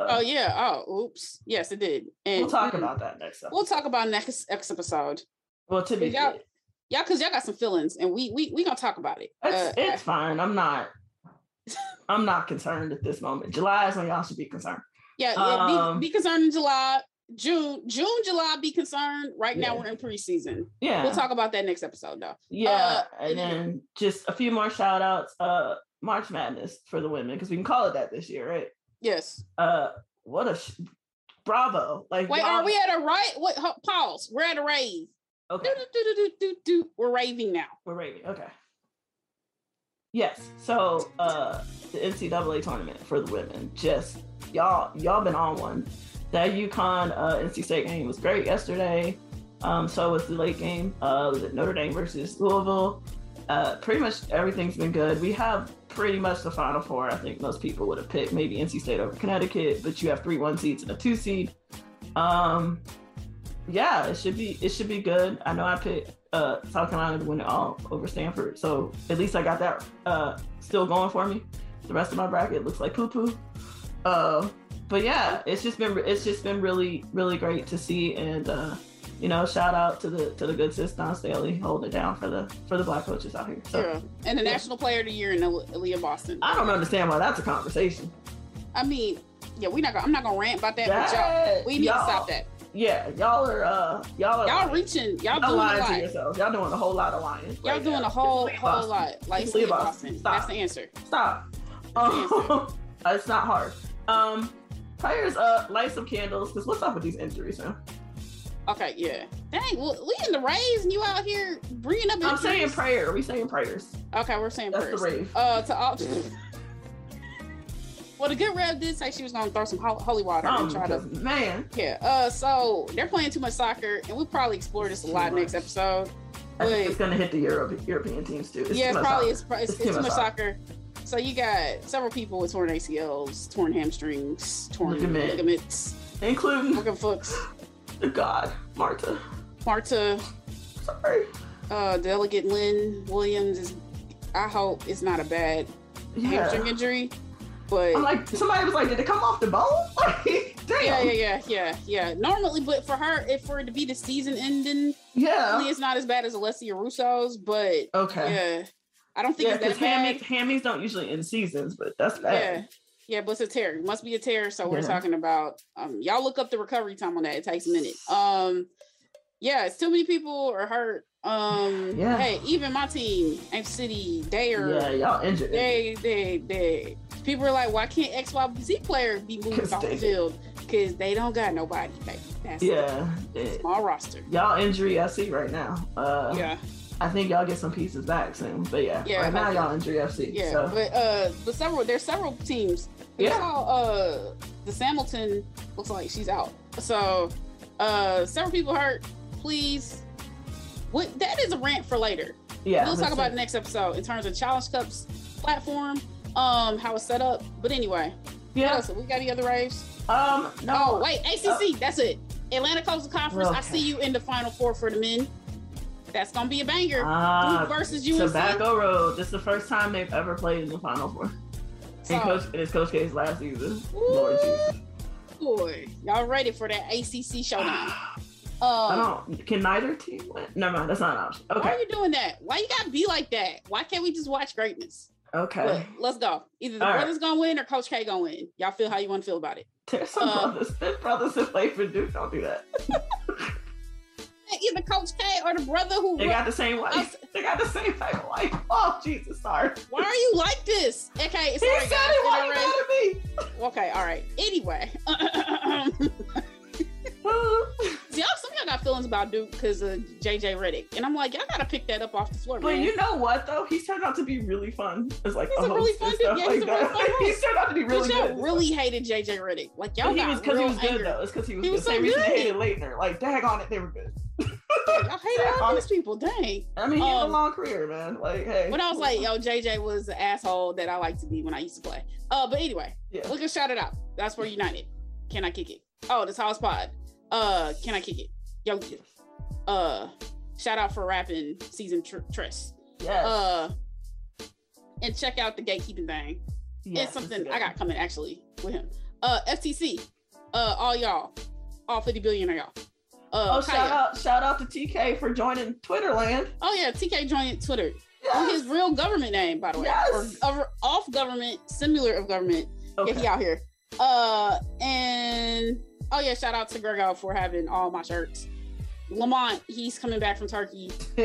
Oops. Yes, it did. And we'll talk about that next episode. We'll talk about next episode. Well, to be y'all, because y'all got some feelings, and we gonna talk about it. It's fine. I'm not concerned at this moment. July is when y'all should be concerned. Yeah, be concerned in July. June, July, be concerned. Right now, we're in preseason. Yeah. We'll talk about that next episode, though. Yeah. And then just a few more shout outs. March Madness for the women, because we can call it that this year, right? Yes. What bravo. Like, wait, are we at a right? What? Pause. We're at a rave. Okay. We're raving now. We're raving. Okay. Yes. So, the NCAA tournament for the women, just y'all been on one. That UConn NC State game was great yesterday. So was the late game. Was it Notre Dame versus Louisville? Pretty much everything's been good. We have pretty much the Final Four. I think most people would have picked maybe NC State over Connecticut, but you have 3 1 seeds and a 2 seed. Yeah, it should be good. I know I picked South Carolina to win it all over Stanford, so at least I got that still going for me. The rest of my bracket looks like poo-poo. But yeah, it's just been really, really great to see, and shout out to the good sis Dawn Staley holding it down for the black coaches out here. So, and the National Player of the Year in Aaliyah Boston. I don't understand why that's a conversation. I mean, yeah, I'm not gonna rant about that, but we need to stop that. Yeah, y'all reaching, y'all doing lying to yourselves. Y'all doing a whole lot of lying. Y'all doing a whole lot. Like Aaliyah Boston. That's the answer. Stop. It's not hard. Players, light some candles, because what's up with these injuries, man? Okay, yeah. Dang, we in the raves and you out here bringing up injuries? I'm saying prayer. Are we saying prayers? Okay, we're saying prayers. That's the rave. Well, the good rev did say she was going to throw some holy water and try to... Man. Yeah, so they're playing too much soccer, and we'll probably explore this a lot next episode. I think it's going to hit the European teams, too. It's too much soccer. So you got several people with torn ACLs, torn hamstrings, torn ligaments, including Morgan Fuchs, the God, Marta. Sorry. Delegate Lynn Williams I hope it's not a bad hamstring injury. But I'm like, somebody was like, did it come off the bone? Damn. Yeah. Normally, but for it to be the season ending, it's not as bad as Alessia Russo's, but okay. Yeah. I don't think it's that bad. Hammies don't usually end seasons, but that's bad. Yeah, but it's a tear. It must be a tear. So we're talking about y'all look up the recovery time on that. It takes a minute. Yeah, it's too many people are hurt. Hey, even my team, Amp City, they are y'all injured. They people are like, why can't XYZ player be moved off the field? Because they don't got nobody. That's small roster. Y'all injury FC right now. I think y'all get some pieces back soon. But right now y'all injury FC. Yeah, so. but there's several teams. We saw the Hamilton looks like she's out. So several people hurt. Please. That is a rant for later. Yeah. We'll talk about it next episode in terms of Challenge Cup's platform, how it's set up. But anyway. Yeah. What else? We got any other raves? No. Oh, wait, ACC, that's it. Atlanta Coastal Conference. Okay. I see you in the Final Four for the men. That's gonna be a banger. Duke versus UNC. Tobacco Road. This is the first time they've ever played in the Final Four. It's Coach K's last season. Lord Jesus. Boy, y'all ready for that ACC showdown? Can neither team win? Never mind, that's not an option. Okay. Why are you doing that? Why you gotta be like that? Why can't we just watch greatness? Okay. Look, let's go. Either the brothers gonna win or Coach K gonna win. Y'all feel how you want to feel about it. There's some brothers that play for Duke. Don't do that. Either Coach K or the brother who got the same wife. They got the same type of wife. Oh Jesus, sorry. Why are you like this? Okay, sorry, he said it. Why you mad at me? Okay, all right. Anyway. See, some of y'all got feelings about Duke because of JJ Redick, and I'm like, y'all gotta pick that up off the floor. But man, you know what though? He's turned out to be really fun. It's like he's a really fun dude. Yeah, he's a really fun He's turned out to be really good. Y'all really hated JJ Redick. Like y'all got because he was good though. It's because he was good. Same reason they hated Leitner. Like dag on it, they were good. Y'all hated all these people. Dang. I mean, he had a long career, man. Like, hey. When I was like, JJ was the asshole that I like to be when I used to play. But anyway, we can shout it out. That's where United. Can I kick it? Oh, the Tallest Pod. Can I kick it? Yo, shout out for rapping season Tress. Yes. And check out the gatekeeping thing. Yes, it's something I got coming actually with him. FTC. All y'all. All 50 billion of y'all. Shout out to TK for joining Twitterland. Oh yeah, TK joined Twitter. Yes. His real government name, by the way. Yes. Or off government, similar of government. If he out here. And shout out to Gregor for having all my shirts. Lamont, he's coming back from Turkey.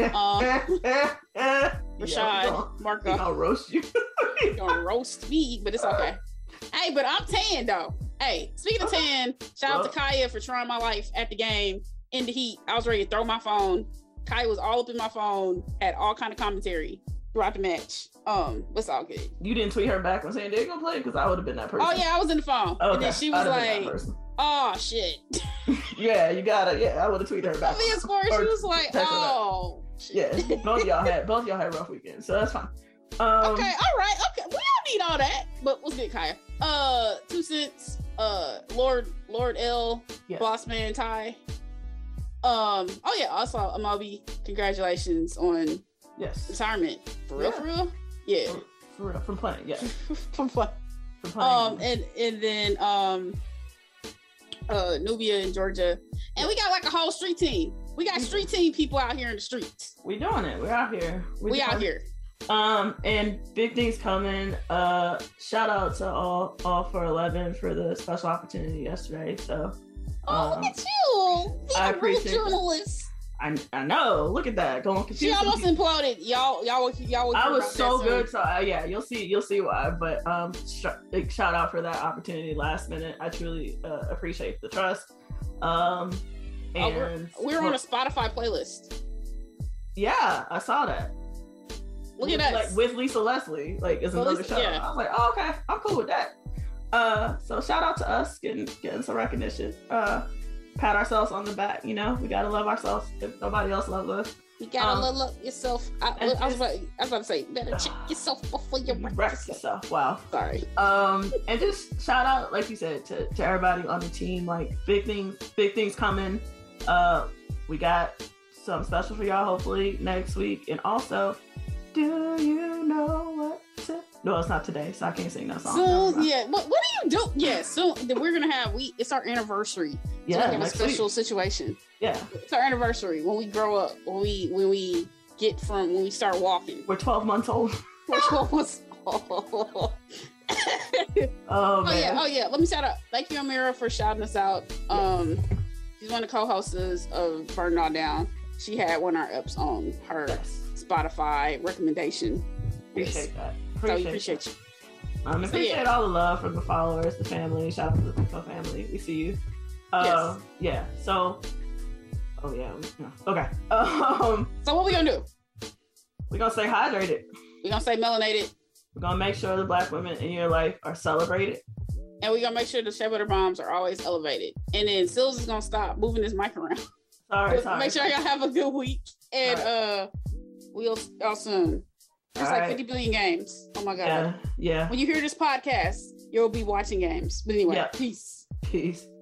Rashad, Marco. I'll roast you. He's gonna roast me, but it's okay. Hey, but I'm tan though. Hey, speaking of tan, shout out to Kaya for trying my life at the game in the heat. I was ready to throw my phone. Kaya was all up in my phone, had all kind of commentary throughout the match. It's all good. You didn't tweet her back when San Diego played? Because I would have been that person. Oh yeah, I was in the phone. Okay. And then she was like, oh shit. Yeah, you gotta. Yeah, I would have tweeted her back. She was like, oh shit. Yeah, both y'all had rough weekends, so that's fine. Okay, all right, okay. We don't need all that, but what's good, Kaya? 2 cents. Lord L, yes. Bossman Ty. Also Amobi, congratulations on retirement. For real? Yeah. For real, from playing, yeah. from playing. And then Nubia in Georgia. And we got like a whole street team. We got street team people out here in the streets. We doing it. We're out here. We out here. And big things coming. Shout out to all for 11 for the special opportunity yesterday. So look at you. I appreciate journalist. I know. Look at that. Going confused. She almost imploded. Y'all. I was so good. So you'll see why. But shout out for that opportunity last minute. I truly appreciate the trust. And we're on a Spotify playlist. Yeah, I saw that. Look at us. Like with Lisa Leslie, like is another show. Yeah. I was like, oh, okay, I'm cool with that. So shout out to us getting some recognition. Pat ourselves on the back. You know, we gotta love ourselves if nobody else loves us. You gotta love yourself. I was about to say, better check yourself before you wreck yourself. Wow. Sorry. And just shout out, like you said, to everybody on the team. Like big things coming. We got something special for y'all hopefully next week, and also. Do you know what to... No, it's not today, so I can't sing that song. So, yeah, what do you do? Yeah, so we're gonna have it's our anniversary. Yeah, so we have a special situation. Yeah, it's our anniversary when we grow up, when we start walking. We're 12 months old. We're 12 months old. Oh man. Oh yeah. Let me shout out. Thank you, Amira, for shouting us out. She's one of the co-hosts of Burn It All Down. She had one of our eps on her Spotify recommendation. Appreciate that. Appreciate you. Appreciate all the love from the followers, the family. Shout out to the Pico family. We see you. Yes. Yeah. So. Oh yeah. Okay. So what we gonna do? We're gonna stay hydrated. We're gonna stay melanated. We're gonna make sure the Black women in your life are celebrated. And we're gonna make sure the shea butter bombs are always elevated. And then Sills is gonna stop moving his mic around. Sorry. Make sure y'all have a good week. And we'll see y'all soon. There's like 50 billion games. Oh my God. Yeah. When you hear this podcast, you'll be watching games. But anyway, peace. Peace.